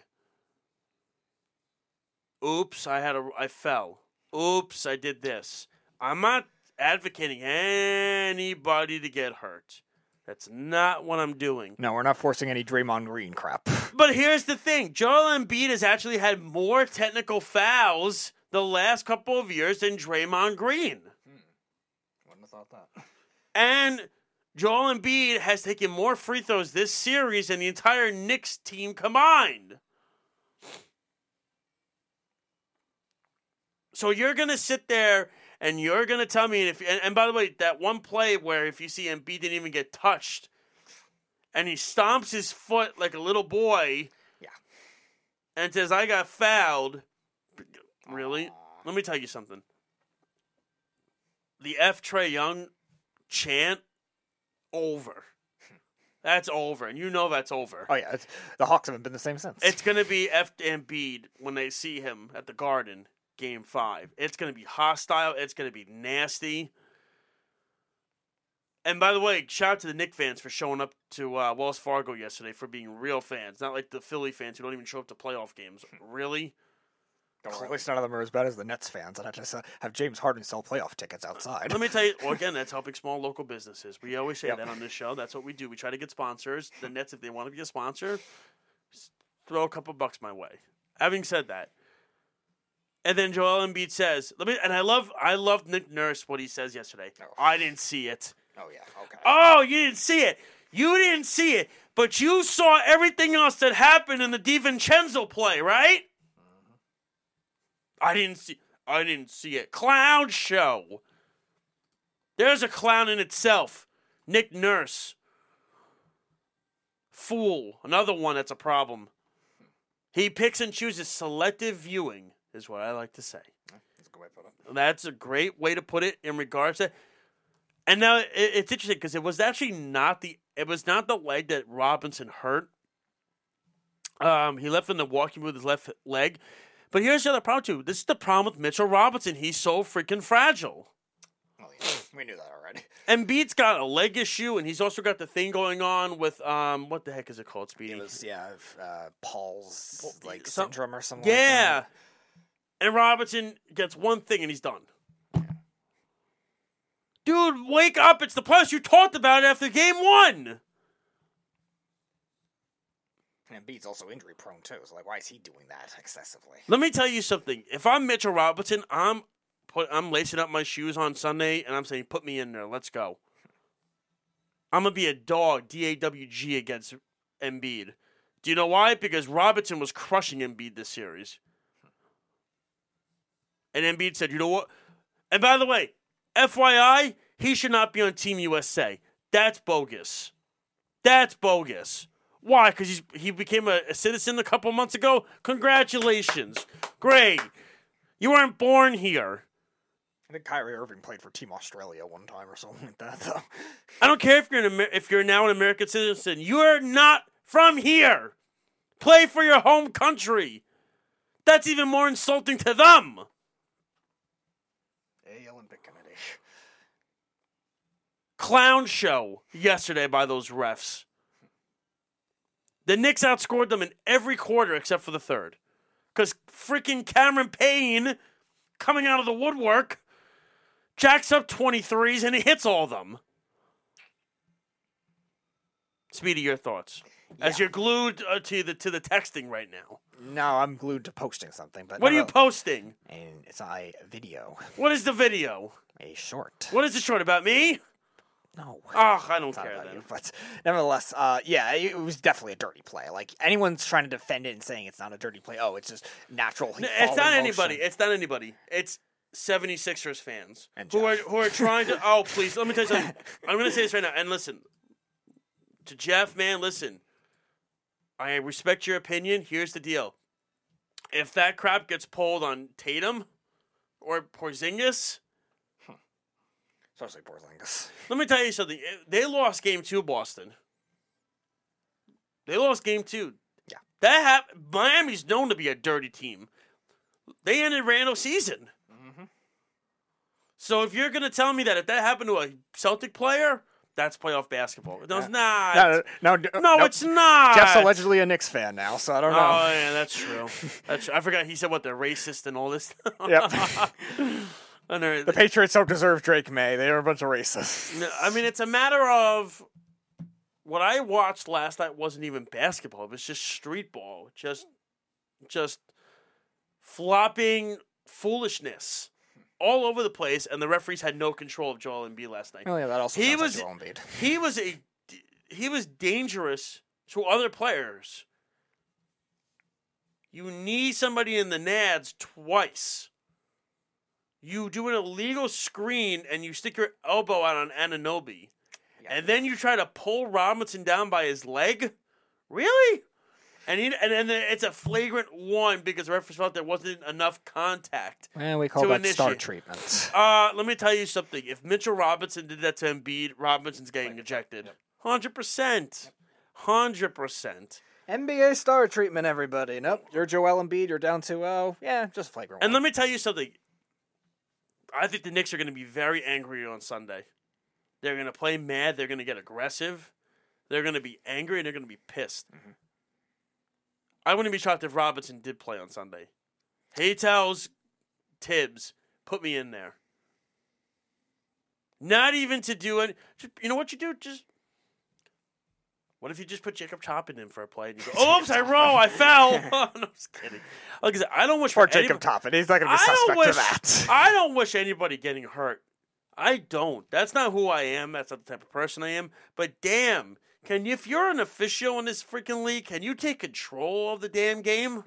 Oops, I had a, I fell. Oops, I did this. I'm not advocating anybody to get hurt. That's not what I'm doing. No, we're not forcing any Draymond Green crap. But here's the thing. Joel Embiid has actually had more technical fouls the last couple of years than Draymond Green. Hmm. Wouldn't have thought that. And Joel Embiid has taken more free throws this series than the entire Knicks team combined. So you're going to sit there and you're going to tell me, if and, and by the way, that one play where if you see Embiid didn't even get touched, and he stomps his foot like a little boy, yeah, and says, I got fouled. Really? Aww. Let me tell you something. The F Trae Young chant, over. That's over, and you know that's over. Oh, yeah. It's, the Hawks haven't been the same since. It's going to be F Embiid when they see him at the Garden. Game five. It's going to be hostile. It's going to be nasty. And by the way, shout out to the Knicks fans for showing up to uh, Wells Fargo yesterday, for being real fans. Not like the Philly fans who don't even show up to playoff games. Really? Well, at least none of them are as bad as the Nets fans. And I just uh, have James Harden sell playoff tickets outside. Let me tell you, well, again, that's helping small local businesses. We always say yep. that on this show. That's what we do. We try to get sponsors. The Nets, if they want to be a sponsor, throw a couple bucks my way. Having said that, and then Joel Embiid says, "Let me." And I love, I love Nick Nurse what he says yesterday. Oh. I didn't see it. Oh yeah, okay. Oh, you didn't see it. You didn't see it, but you saw everything else that happened in the DiVincenzo play, right? Mm-hmm. I didn't see. I didn't see it. Clown show. There's a clown in itself. Nick Nurse. Fool. Another one that's a problem. He picks and chooses selective viewing. Is what I like to say. That's a good way to put it. That's a great way to put it in regards to. And now it, it's interesting because it was actually not the it was not the leg that Robinson hurt. Um, he left in the walking with his left leg, but here's the other problem too. This is the problem with Mitchell Robinson. He's so freaking fragile. Oh yeah, we knew that already. Embiid's got a leg issue, and he's also got the thing going on with um, what the heck is it called, Speedy? It was yeah, uh, Paul's like Some, syndrome or something. Yeah. Like that. And Robinson gets one thing and he's done. Dude, wake up. It's the playoffs. You talked about it after game one. And Embiid's also injury prone too. So like, why is he doing that excessively? Let me tell you something. If I'm Mitchell Robinson, I'm put I'm lacing up my shoes on Sunday and I'm saying, put me in there. Let's go. I'm going to be a dog, D A W G, against Embiid. Do you know why? Because Robinson was crushing Embiid this series. And Embiid said, you know what? And by the way, F Y I, he should not be on Team U S A. That's bogus. That's bogus. Why? Because he's he became a, a citizen a couple months ago? Congratulations. Great. You weren't born here. I think Kyrie Irving played for Team Australia one time or something like that, though. I don't care if you're an Amer- if you're now an American citizen. You're not from here. Play for your home country. That's even more insulting to them. Olympic Committee. Clown show yesterday by those refs. The Knicks outscored them in every quarter except for the third. Because freaking Cameron Payne, coming out of the woodwork, jacks up twenty-threes and he hits all of them. Speedy, your thoughts? As Yeah. you're glued uh, to the to the texting right now. No, I'm glued to posting something. But What are you never- posting? And it's a video, What is the video? a short. What is the short about me? No. Oh, I don't It's not care about then. you, but nevertheless, uh, yeah, it was definitely a dirty play. Like anyone's trying to defend it and saying it's not a dirty play. Oh, it's just natural. he No, fall it's not in anybody. motion. It's not anybody. It's seventy-sixers fans And who are Jeff. who are trying to. Oh, please, let me tell you something. I'm going to say this right now. And listen, to Jeff, man, listen. I respect your opinion. Here's the deal: if that crap gets pulled on Tatum or Porzingis, Especially Porzingis. let me tell you something. They lost game two, Boston. They lost game two. Yeah. That hap- Miami's known to be a dirty team. They ended Randall's season. Mm-hmm. So if you're going to tell me that if that happened to a Celtic player, that's playoff basketball. No, it's Yeah. not. No, no, no, No, no, it's not. Jeff's allegedly a Knicks fan now, so I don't know. Oh, yeah, that's true. That's true. I forgot he said what, they're racist and all this. Yep. I know. The Patriots don't deserve Drake May. They are a bunch of racists. No, I mean, it's a matter of what I watched last night wasn't even basketball. It was just street ball, just, just flopping foolishness all over the place, and the referees had no control of Joel Embiid last night. Oh yeah, that also He sounds was- like Joel Embiid. He was a he was dangerous to other players. You need somebody in the nads twice. You do an illegal screen and you stick your elbow out on Anunoby. And then you try to pull Robinson down by his leg? Really? And he, and then it's a flagrant one because the referee felt there wasn't enough contact. And we call to that star initiate. treatment. Uh, let me tell you something. If Mitchell Robinson did that to Embiid, Robinson's getting ejected. one hundred percent. one hundred percent. N B A star treatment, everybody. Nope, you're Joel Embiid. You're down two oh. Yeah, just flagrant. And one. let me tell you something. I think the Knicks are going to be very angry on Sunday. They're going to play mad. They're going to get aggressive. They're going to be angry, and they're going to be pissed. Mm-hmm. I wouldn't be shocked if Robinson did play on Sunday. He tells Tibbs, put me in there. Not even to do it. Just, you know what you do? Just what if you just put Jacob Toppin in for a play and you go, oops, I roll, I fell. Oh, no, I'm just kidding. Like I said, I don't wish Poor for Jacob anybody- Toppin. He's not going to be I don't suspect wish, of that. I don't wish anybody getting hurt. I don't. That's not who I am. That's not the type of person I am. But damn, can you, if you're an official in this freaking league, can you take control of the damn game?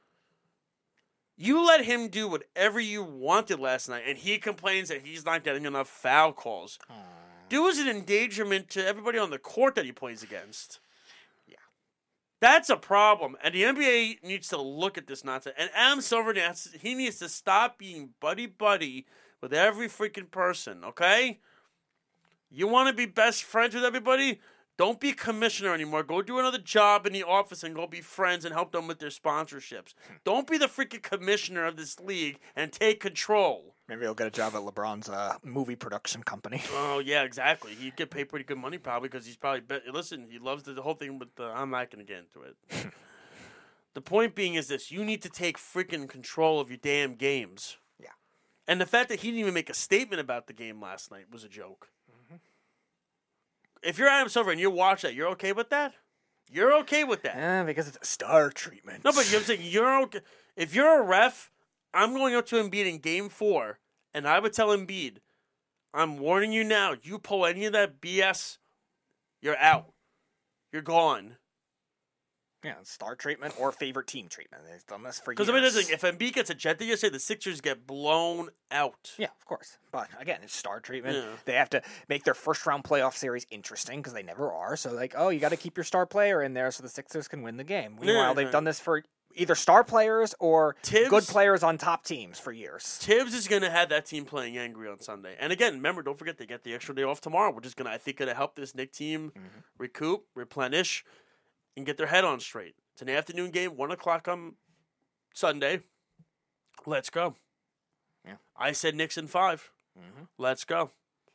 You let him do whatever you wanted last night, and he complains that he's not getting enough foul calls. Dude was an endangerment to everybody on the court that he plays against. Yeah. That's a problem, and the N B A needs to look at this nonsense. And Adam Silver, needs- he needs to stop being buddy-buddy with every freaking person, okay? You want to be best friends with everybody? Don't be commissioner anymore. Go do another job in the office and go be friends and help them with their sponsorships. Don't be the freaking commissioner of this league and take control. Maybe he'll get a job at LeBron's uh, movie production company. Oh, yeah, exactly. He'd get paid pretty good money probably because he's probably... Bet- Listen, he loves the, the whole thing with the... I'm not going to get into it. The point being is this. You need to take freaking control of your damn games. Yeah. And the fact that he didn't even make a statement about the game last night was a joke. Mm-hmm. If you're Adam Silver and you watch that, you're okay with that? You're okay with that? Yeah, because it's star treatment. No, but you know what I'm saying? You're okay. If you're a ref, I'm going up to Embiid in game four, and I would tell Embiid, I'm warning you now, you pull any of that B S, you're out. You're gone. Yeah, star treatment or favorite team treatment. They've done this for years. Because I mean, this thing, if Embiid gets ejected, you say the Sixers get blown out. Yeah, of course. But again, it's star treatment. Yeah. They have to make their first round playoff series interesting because they never are. So, like, oh, you got to keep your star player in there so the Sixers can win the game. Meanwhile, they've done this for either star players or Tibbs- good players on top teams for years. Tibbs is going to have that team playing angry on Sunday. And again, remember, don't forget they get the extra day off tomorrow, which is going to, I think, going to help this Knicks team Mm-hmm. recoup, replenish, and get their head on straight. It's an afternoon game, one o'clock on Sunday. Let's go. Yeah. I said Knicks in five. Mm-hmm. Let's go.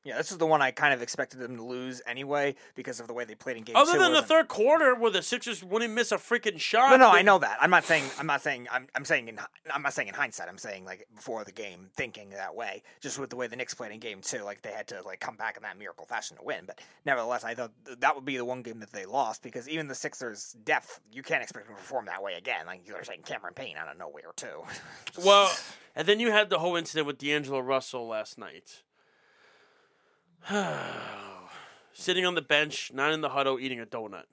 Yeah, this is the one I kind of expected them to lose anyway because of the way they played in game Other two. than the wasn't- third quarter where the Sixers wouldn't miss a freaking shot. No, no, they- I know that. I'm not saying. I'm not saying. I'm. I'm saying. In, I'm not saying in hindsight. I'm saying like before the game, thinking that way. Just with the way the Knicks played in game two, like they had to like come back in that miracle fashion to win. But nevertheless, I thought that would be the one game that they lost because even the Sixers' depth, you can't expect them to perform that way again. Like you're saying, Cameron Payne out of nowhere too. Well, and then you had the whole incident with D'Angelo Russell last night. Sitting on the bench, not in the huddle, eating a donut.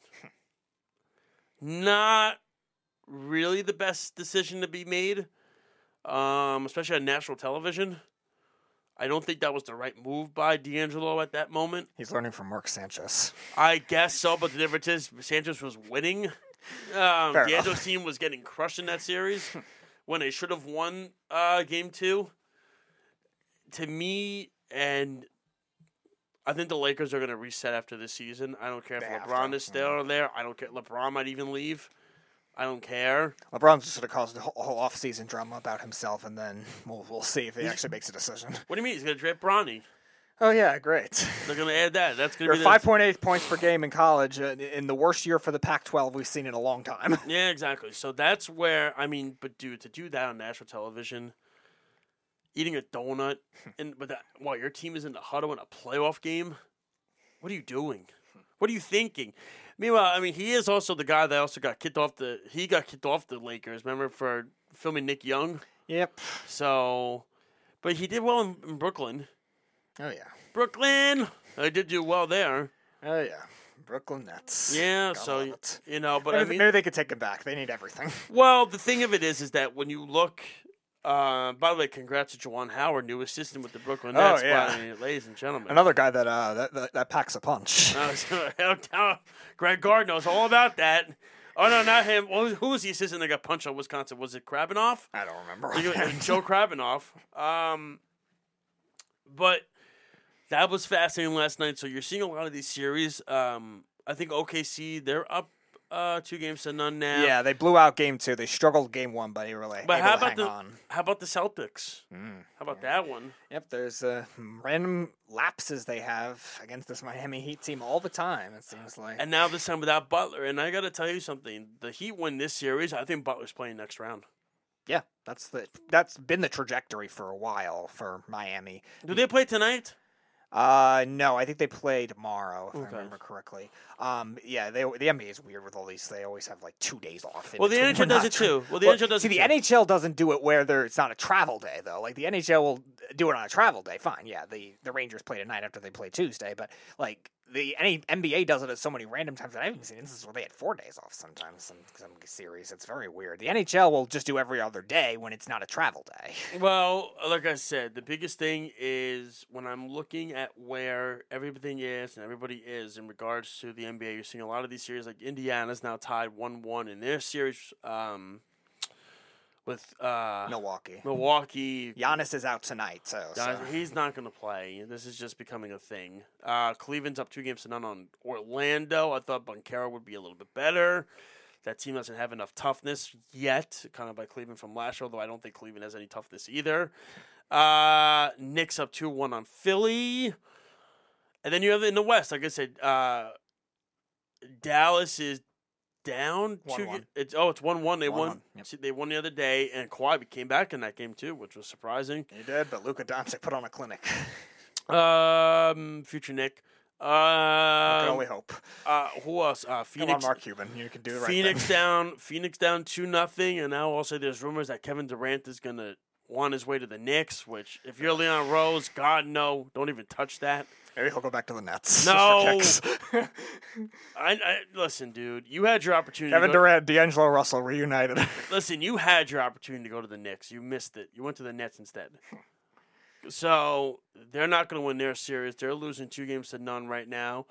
Not really the best decision to be made, um, especially on national television. I don't think that was the right move by D'Angelo at that moment. He's learning from Mark Sanchez. I guess so, but the difference is Sanchez was winning. Um, Fair D'Angelo's enough. team was getting crushed in that series when they should have won uh, game two. To me, and I think the Lakers are going to reset after this season. I don't care if They have LeBron to, is still there. I don't care. LeBron might even leave. I don't care. LeBron just sort of caused a whole, whole off-season drama about himself, and then we'll we'll see if he actually makes a decision. What do you mean? He's going to draft Bronny. Oh yeah, great. They're going to add that. That's going You're to be five point eight points per game in college, uh, in the worst year for the Pac twelve we've seen in a long time. The, yeah, exactly. So that's where, I mean, but dude, to do that on national television, eating a donut, and but that, what, your team is in the huddle in a playoff game? What are you doing? What are you thinking? Meanwhile, I mean, he is also the guy that also got kicked off the. He got kicked off the Lakers. Remember for filming Nick Young. Yep. So, but he did well in, in Brooklyn. Oh yeah. Brooklyn, I did do well there. Oh yeah. Brooklyn Nets. Yeah. Gotta so love it. you know, but maybe, I mean, maybe they could take him back. They need everything. well, the thing of it is, is that when you look. Uh, by the way, congrats to Juwan Howard, new assistant with the Brooklyn Oh, Nets, yeah. by the- ladies and gentlemen. Another guy that uh that that, that packs a punch. Uh, so, Greg Gard knows all about that. Oh, no, not him. Who was, who was the assistant that got punched on Wisconsin? Was it Krabinoff? I don't remember. Joe Krabinoff. Um, but that was fascinating last night. So you're seeing a lot of these series. Um, I think O K C, they're up uh, two games to none now. Yeah, they blew out game two. They struggled game one, but they were like But able how to about hang the on. how about the Celtics? Mm. How about that one? Yep, there's uh, random lapses they have against this Miami Heat team all the time, it seems like. And now this time without Butler. And I got to tell you something. The Heat win this series. I think Butler's playing next round. Yeah, that's the that's been the trajectory for a while for Miami. Do they play tonight? Uh, no, I think they play tomorrow, if Okay. I remember correctly. Um, yeah, they the N B A is weird with all these. They always have like two days off. in Well, the between. N H L We're does not it tra- too. Well, the Well, N H L does see, it the too. N H L doesn't do it where there it's not a travel day though. Like the N H L will do it on a travel day. Fine, yeah. The the Rangers play tonight after they play Tuesday, but like the N B A does it at so many random times that I've even seen instances where they had four days off sometimes. Some some series, it's very weird. The N H L will just do every other day when it's not a travel day. Well, like I said, the biggest thing is when I'm looking at where everything is and everybody is in regards to the N B A, you're seeing a lot of these series, like Indiana's now tied one one in their series um, with uh, Milwaukee. Milwaukee. Giannis is out tonight, so, so. Guys, he's not going to play. This is just becoming a thing. Uh, Cleveland's up two games to none on Orlando. I thought Banchero would be a little bit better. That team doesn't have enough toughness yet, kind of by Cleveland from last year, although I don't think Cleveland has any toughness either. Uh, Knicks up two one on Philly. And then you have in the West, like I said, uh, Dallas is down. two, one one. It's oh, it's one one. They one won. one, yep. See, they won the other day, and Kawhi came back in that game too, which was surprising. He did, but Luka Doncic put on a clinic. Um, future Nick. I can Um, only hope. uh, who else? Uh, Come on, Phoenix. Mark Cuban. You can do the right Phoenix thing. down. Phoenix down two nothing, and now also there's rumors that Kevin Durant is gonna want his way to the Knicks. Which, if you're Leon Rose, God no, don't even touch that. Maybe he'll go back to the Nets. No. just for kicks. I, I listen, dude. You had your opportunity. Kevin to go, Durant, D'Angelo Russell reunited. Listen, you had your opportunity to go to the Knicks. You missed it. You went to the Nets instead. So they're not going to win their series. They're losing two games to none right now.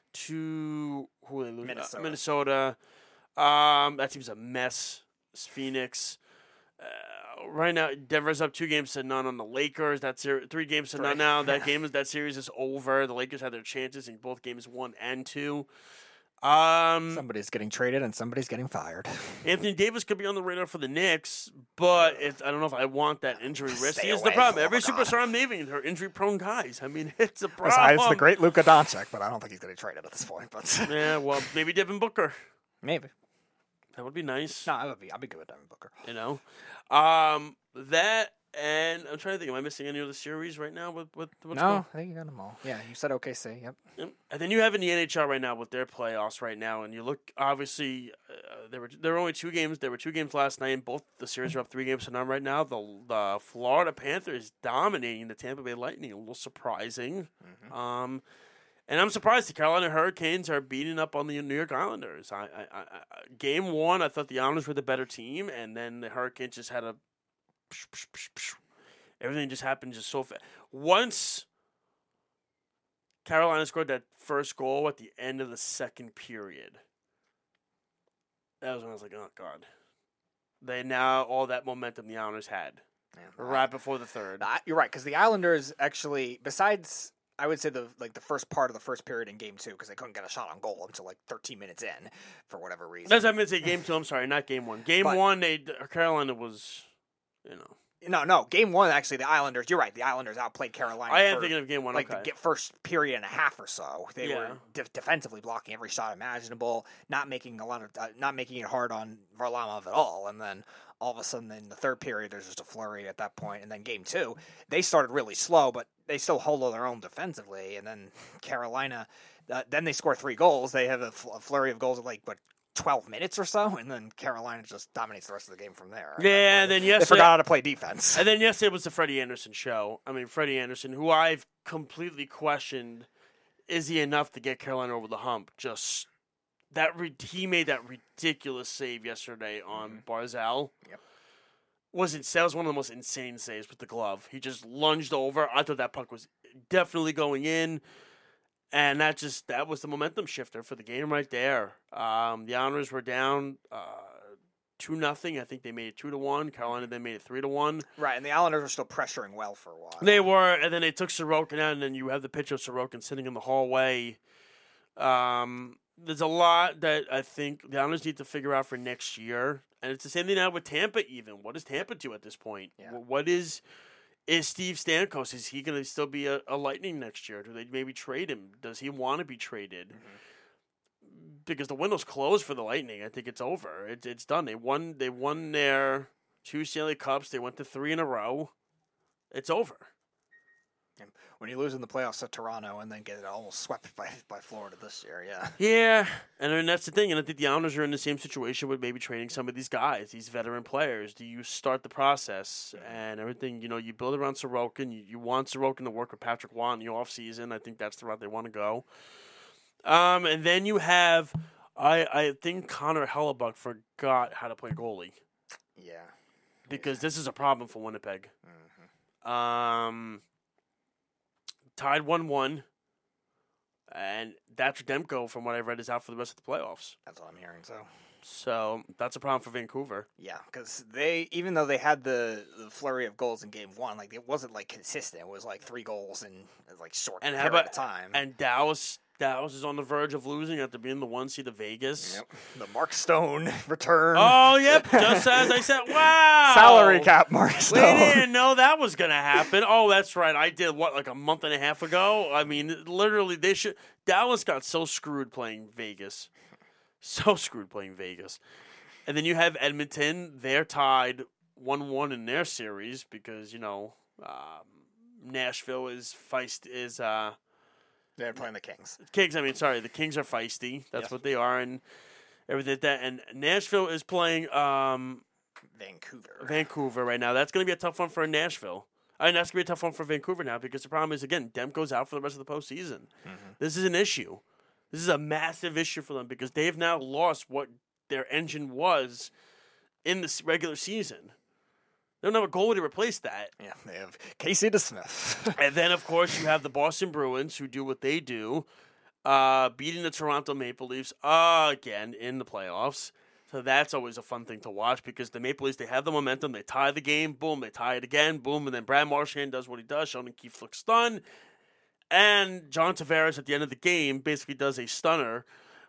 To who are they losing? Minnesota. Uh, Minnesota. Um, that team's a mess. It's Phoenix. Uh, right now, Denver's up two games to none on the Lakers. That's ser- three games to Three. none now. That game is that series is over. The Lakers had their chances in both games one and two. Um, Somebody's getting traded and somebody's getting fired. Anthony Davis could be on the radar for the Knicks, but it's, I don't know if I want that injury risk. Stay Here's the away problem. from Every LeBron. superstar I'm naming are injury-prone guys. I mean, it's a problem. Besides the great Luka Doncic, but I don't think he's getting traded at this point. But Yeah, well, maybe Devin Booker. maybe. That would be nice. No, I would be. I'd be good with Devin Booker. You know, um, that and I'm trying to think. Am I missing any other series right now? With with what's no, going? I think you got them all. Yeah, you said O K C. Yep. Yep. And then you have in the N H L right now with their playoffs right now, and you look obviously uh, there were there were only two games. There were two games last night, and both the series are up three games to none right now. The the Florida Panthers dominating the Tampa Bay Lightning, a little surprising. Mm-hmm. Um, and I'm surprised the Carolina Hurricanes are beating up on the New York Islanders. I, I, I, I game one, I thought the Islanders were the better team, and then the Hurricanes just had a everything just happened just so fast. Once Carolina scored that first goal at the end of the second period, that was when I was like, oh, God. They now, all that momentum the Islanders had Yeah, right before the third. I- You're right, because the Islanders actually, besides, I would say the like the first part of the first period in Game Two, because they couldn't get a shot on goal until like thirteen minutes in, for whatever reason. That's what I meant to say game two. I'm sorry, not game one. Game But- one, they Carolina was, you know. No, no, Game One actually, the Islanders. You're right, the Islanders outplayed Carolina. I am for, thinking of game one. like okay. the get first period and a half or so. They Yeah. were de- defensively blocking every shot imaginable, not making a lot of, uh, not making it hard on Varlamov at all. And then all of a sudden, in the third period, there's just a flurry at that point. And then Game Two, they started really slow, but they still hold on their own defensively. And then Carolina, uh, then they score three goals. They have a, fl- a flurry of goals at like what twelve minutes or so, and then Carolina just dominates the rest of the game from there. Yeah, and then they yesterday, forgot how to play defense. and then yesterday was the Freddie Anderson show. I mean, Freddie Anderson, who I've completely questioned, is he enough to get Carolina over the hump? Just that re- he made that ridiculous save yesterday on Mm-hmm. Barzal. Yep. Wasn't that was one of the most insane saves with the glove. He just lunged over. I thought that puck was definitely going in. And that just that was the momentum shifter for the game right there. Um, the Islanders were down uh, two nothing. I think they made it two to one. Carolina then made it three to one. Right, and the Islanders are still pressuring well for a while. They were, and then they took Sorokin out, and then you have the picture of Sorokin sitting in the hallway. Um, there's a lot that I think the Islanders need to figure out for next year, and it's the same thing now with Tampa. Even what does Tampa do at this point? Yeah. What is Is Steve Stamkos, is he going to still be a, a Lightning next year? Do they maybe trade him? Does he want to be traded? Mm-hmm. Because the window's closed for the Lightning. I think it's over. It, it's done. They won They won their two Stanley Cups. They went to three in a row. It's over. And when you lose in the playoffs to Toronto and then get it almost swept by by Florida this year, yeah. Yeah, and I mean, that's the thing. And I think the Islanders are in the same situation with maybe trading some of these guys, these veteran players. Do you start the process and everything? You know, you build around Sorokin. You, you want Sorokin to work with Patrick Waugh in the offseason. I think that's the route they want to go. Um, and then you have, I, I think Connor Hellebuck forgot how to play goalie. Yeah. Because this is a problem for Winnipeg. Mm-hmm. Um, tied one one. And that's Demko, from what I read, is out for the rest of the playoffs. That's what I'm hearing, so. So that's a problem for Vancouver. Yeah, because they, even though they had the, the flurry of goals in game one, like it wasn't like consistent. It was like three goals in like short And how period about of time. And Dallas, Dallas is on the verge of losing after being the one seed of Vegas. Yep. The Mark Stone return. Oh, yep, just as I said. Wow. Salary cap, Mark We Stone. didn't know that was going to happen. Oh, that's right. I did, what, like a month and a half ago? I mean, literally, they should. Dallas got so screwed playing Vegas. So screwed playing Vegas. And then you have Edmonton. They're tied one one in their series because, you know, um, Nashville is feist is uh, They're playing the Kings. Kings. I mean, sorry, the Kings are feisty. That's Yes. what they are, and everything like that. And Nashville is playing um, Vancouver. Vancouver right now. That's going to be a tough one for Nashville. I mean, that's going to be a tough one for Vancouver now because the problem is, again, Demko's out for the rest of the postseason. Mm-hmm. This is an issue. This is a massive issue for them because they've now lost what their engine was in the regular season. They don't have a goalie to replace that. Yeah, they have Casey DeSmith. And then, of course, you have the Boston Bruins who do what they do, uh, beating the Toronto Maple Leafs uh, again in the playoffs. So that's always a fun thing to watch because the Maple Leafs, they have the momentum. They tie the game. Boom. They tie it again. Boom. And then Brad Marchand does what he does. Sheldon Keefe looks stunned. And John Tavares at the end of the game basically does a stunner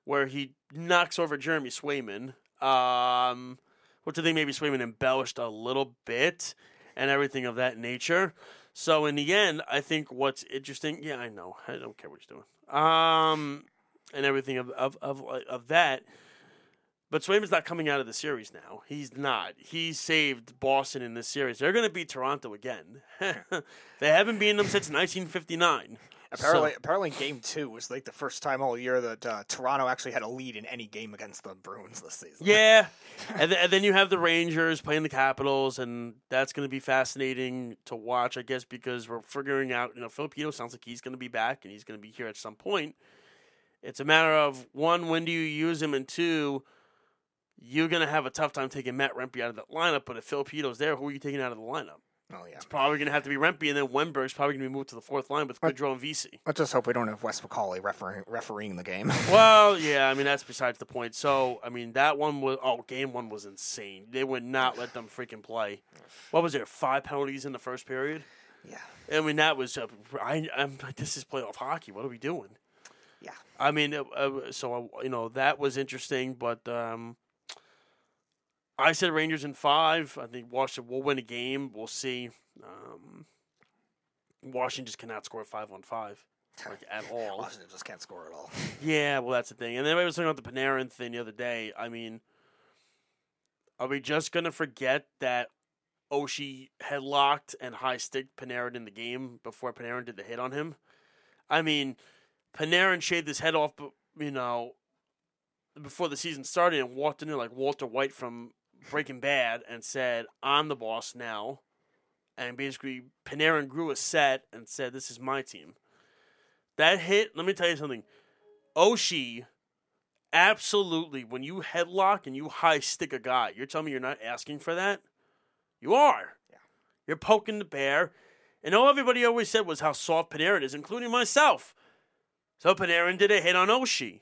where he knocks over Jeremy Swayman, um, which I think maybe Swayman embellished a little bit and everything of that nature. So in the end, I think what's interesting, yeah, I know, I don't care what he's doing, um, and everything of of of, of that. But Swayman's not coming out of the series now. He's not. He saved Boston in this series. They're going to beat Toronto again. They haven't beaten them since nineteen fifty-nine. Apparently, So, apparently, game two was like the first time all year that uh, Toronto actually had a lead in any game against the Bruins this season. yeah, and, th- and then you have the Rangers playing the Capitals, and that's going to be fascinating to watch, I guess, because we're figuring out, you know, Filipino sounds like he's going to be back, and he's going to be here at some point. It's a matter of, one, when do you use him, and two, you're going to have a tough time taking Matt Rempe out of that lineup, but if Filipino's there, who are you taking out of the lineup? Oh, yeah. It's probably going to have to be Rempe, and then Wenberg's probably going to be moved to the fourth line with Gaudreau and Vesey. Let's just hope we don't have Wes McCauley refereeing, refereeing the game. Well, yeah, I mean, that's besides the point. So, I mean, that one was, oh, game one was insane. They would not let them freaking play. What was there, five penalties in the first period? Yeah. I mean, that was, uh, I, I'm like, this is playoff hockey. What are we doing? Yeah. I mean, uh, uh, so, uh, you know, that was interesting, but um, I said Rangers in five. I think Washington will win a game. We'll see. Um, Washington just cannot score five on five, like at all. Washington just can't score at all. Yeah, well, that's the thing. And then I was talking about the Panarin thing the other day. I mean, are we just gonna forget that Oshie headlocked and high sticked Panarin in the game before Panarin did the hit on him? I mean, Panarin shaved his head off, you know, before the season started and walked in there like Walter White from Breaking Bad and said, "I'm the boss now." And basically, Panarin grew a set and said, "This is my team." That hit, let me tell you something. Oshie, absolutely, when you headlock and you high stick a guy, you're telling me you're not asking for that? You are. Yeah. You're poking the bear. And all everybody always said was how soft Panarin is, including myself. So Panarin did a hit on Oshie.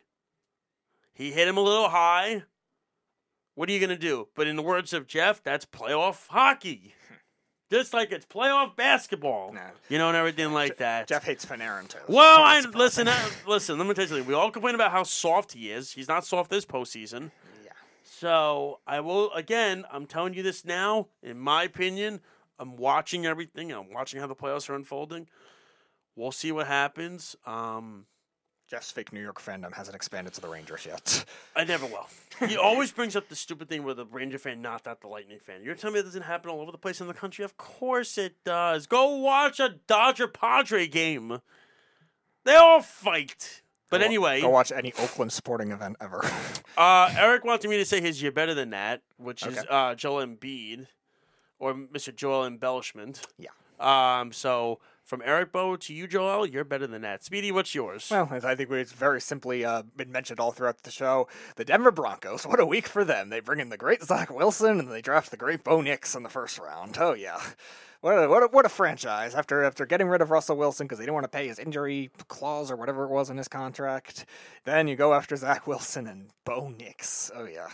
He hit him a little high. What are you going to do? But in the words of Jeff, that's playoff hockey. Just like it's playoff basketball. Nah. You know, and everything like Je- that. Jeff hates Panarin, too. Well, I That's listen, uh, listen, let me tell you something. We all complain about how soft he is. He's not soft this postseason. Yeah. So, I will, again, I'm telling you this now. In my opinion, I'm watching everything. I'm watching how the playoffs are unfolding. We'll see what happens. Um... Jeff's fake New York fandom hasn't expanded to the Rangers yet. I never will. He always brings up the stupid thing where the Ranger fan knocked out the Lightning fan. You're telling me that doesn't happen all over the place in the country? Of course it does. Go watch a Dodger-Padre game. They all fight. But Go- anyway. Go watch any Oakland sporting event ever. uh, Eric wanted me to say his "You're Better Than That," which is Okay. uh, Joel Embiid, or Mister Joel Embellishment. Yeah. Um. So, from Eric Bowe to you, Joel, you're better than that. Speedy, what's yours? Well, as I think it's very simply uh, been mentioned all throughout the show. The Denver Broncos, what a week for them. They bring in the great Zach Wilson, and they draft the great Bo Nix in the first round. Oh, yeah. What a, what a, what a franchise. After after getting rid of Russell Wilson because they didn't want to pay his injury clause or whatever it was in his contract, then you go after Zach Wilson and Bo Nix. Oh, yeah.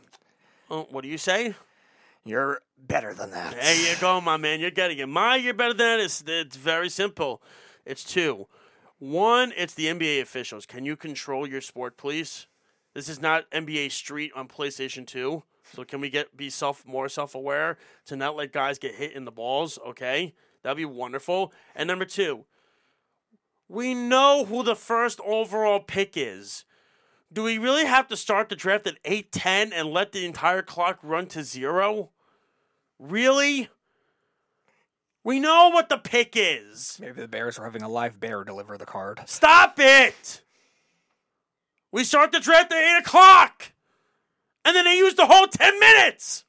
Oh, what do you say? You're better than that. There you go, my man. You're getting it. My you're better than that is it's very simple. It's two. One, it's the N B A officials. Can you control your sport, please? This is not N B A Street on PlayStation two. So can we get be self more self-aware to not let guys get hit in the balls, okay? That'd be wonderful. And number two, we know who the first overall pick is. Do we really have to start the draft at eight ten and let the entire clock run to zero? Really? We know what the pick is. Maybe the Bears are having a live bear deliver the card. Stop it! We start the draft at eight o'clock! And then they use the whole ten minutes!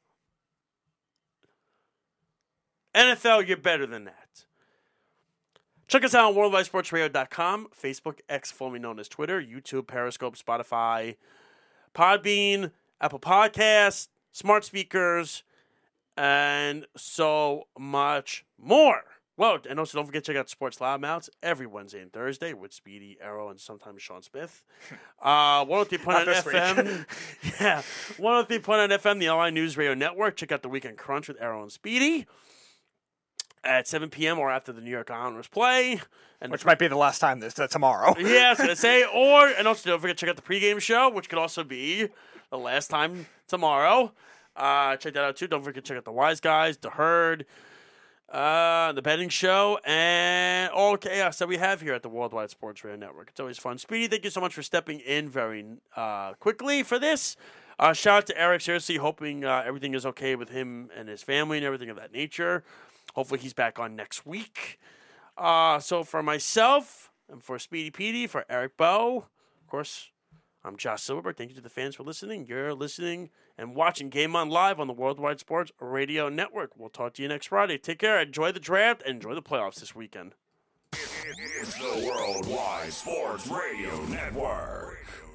N F L, you're better than that. Check us out on worldwide sports radio dot com, Facebook, X, formerly known as Twitter, YouTube, Periscope, Spotify, Podbean, Apple Podcasts, smart speakers, and so much more. Well, and also don't forget to check out Sports Loudmouths every Wednesday and Thursday with Speedy, Arrow, and sometimes Sean Smith. Uh, one oh three point nine F M. Yeah, one oh three point nine F M, the L I News Radio Network. Check out the Weekend Crunch with Arrow and Speedy. at seven p.m. or after the New York Islanders play. And Which might be the last time this uh, tomorrow. yeah, I was going to say. Or, and also don't forget to check out the pregame show, which could also be the last time tomorrow. Uh, check that out, too. Don't forget to check out the Wise Guys, the Herd, uh, the Betting Show, and all chaos that we have here at the Worldwide Sports Radio Network. It's always fun. Speedy, thank you so much for stepping in very uh, quickly for this. Uh, shout out to Eric, seriously, hoping uh, everything is okay with him and his family and everything of that nature. Hopefully he's back on next week. Uh, so for myself and for Speedy Petey, for Eric Bowe, of course, I'm Josh Silverberg. Thank you to the fans for listening. You're listening and watching Game On Live on the Worldwide Sports Radio Network. We'll talk to you next Friday. Take care. Enjoy the draft and enjoy the playoffs this weekend. It's the Worldwide Sports Radio Network.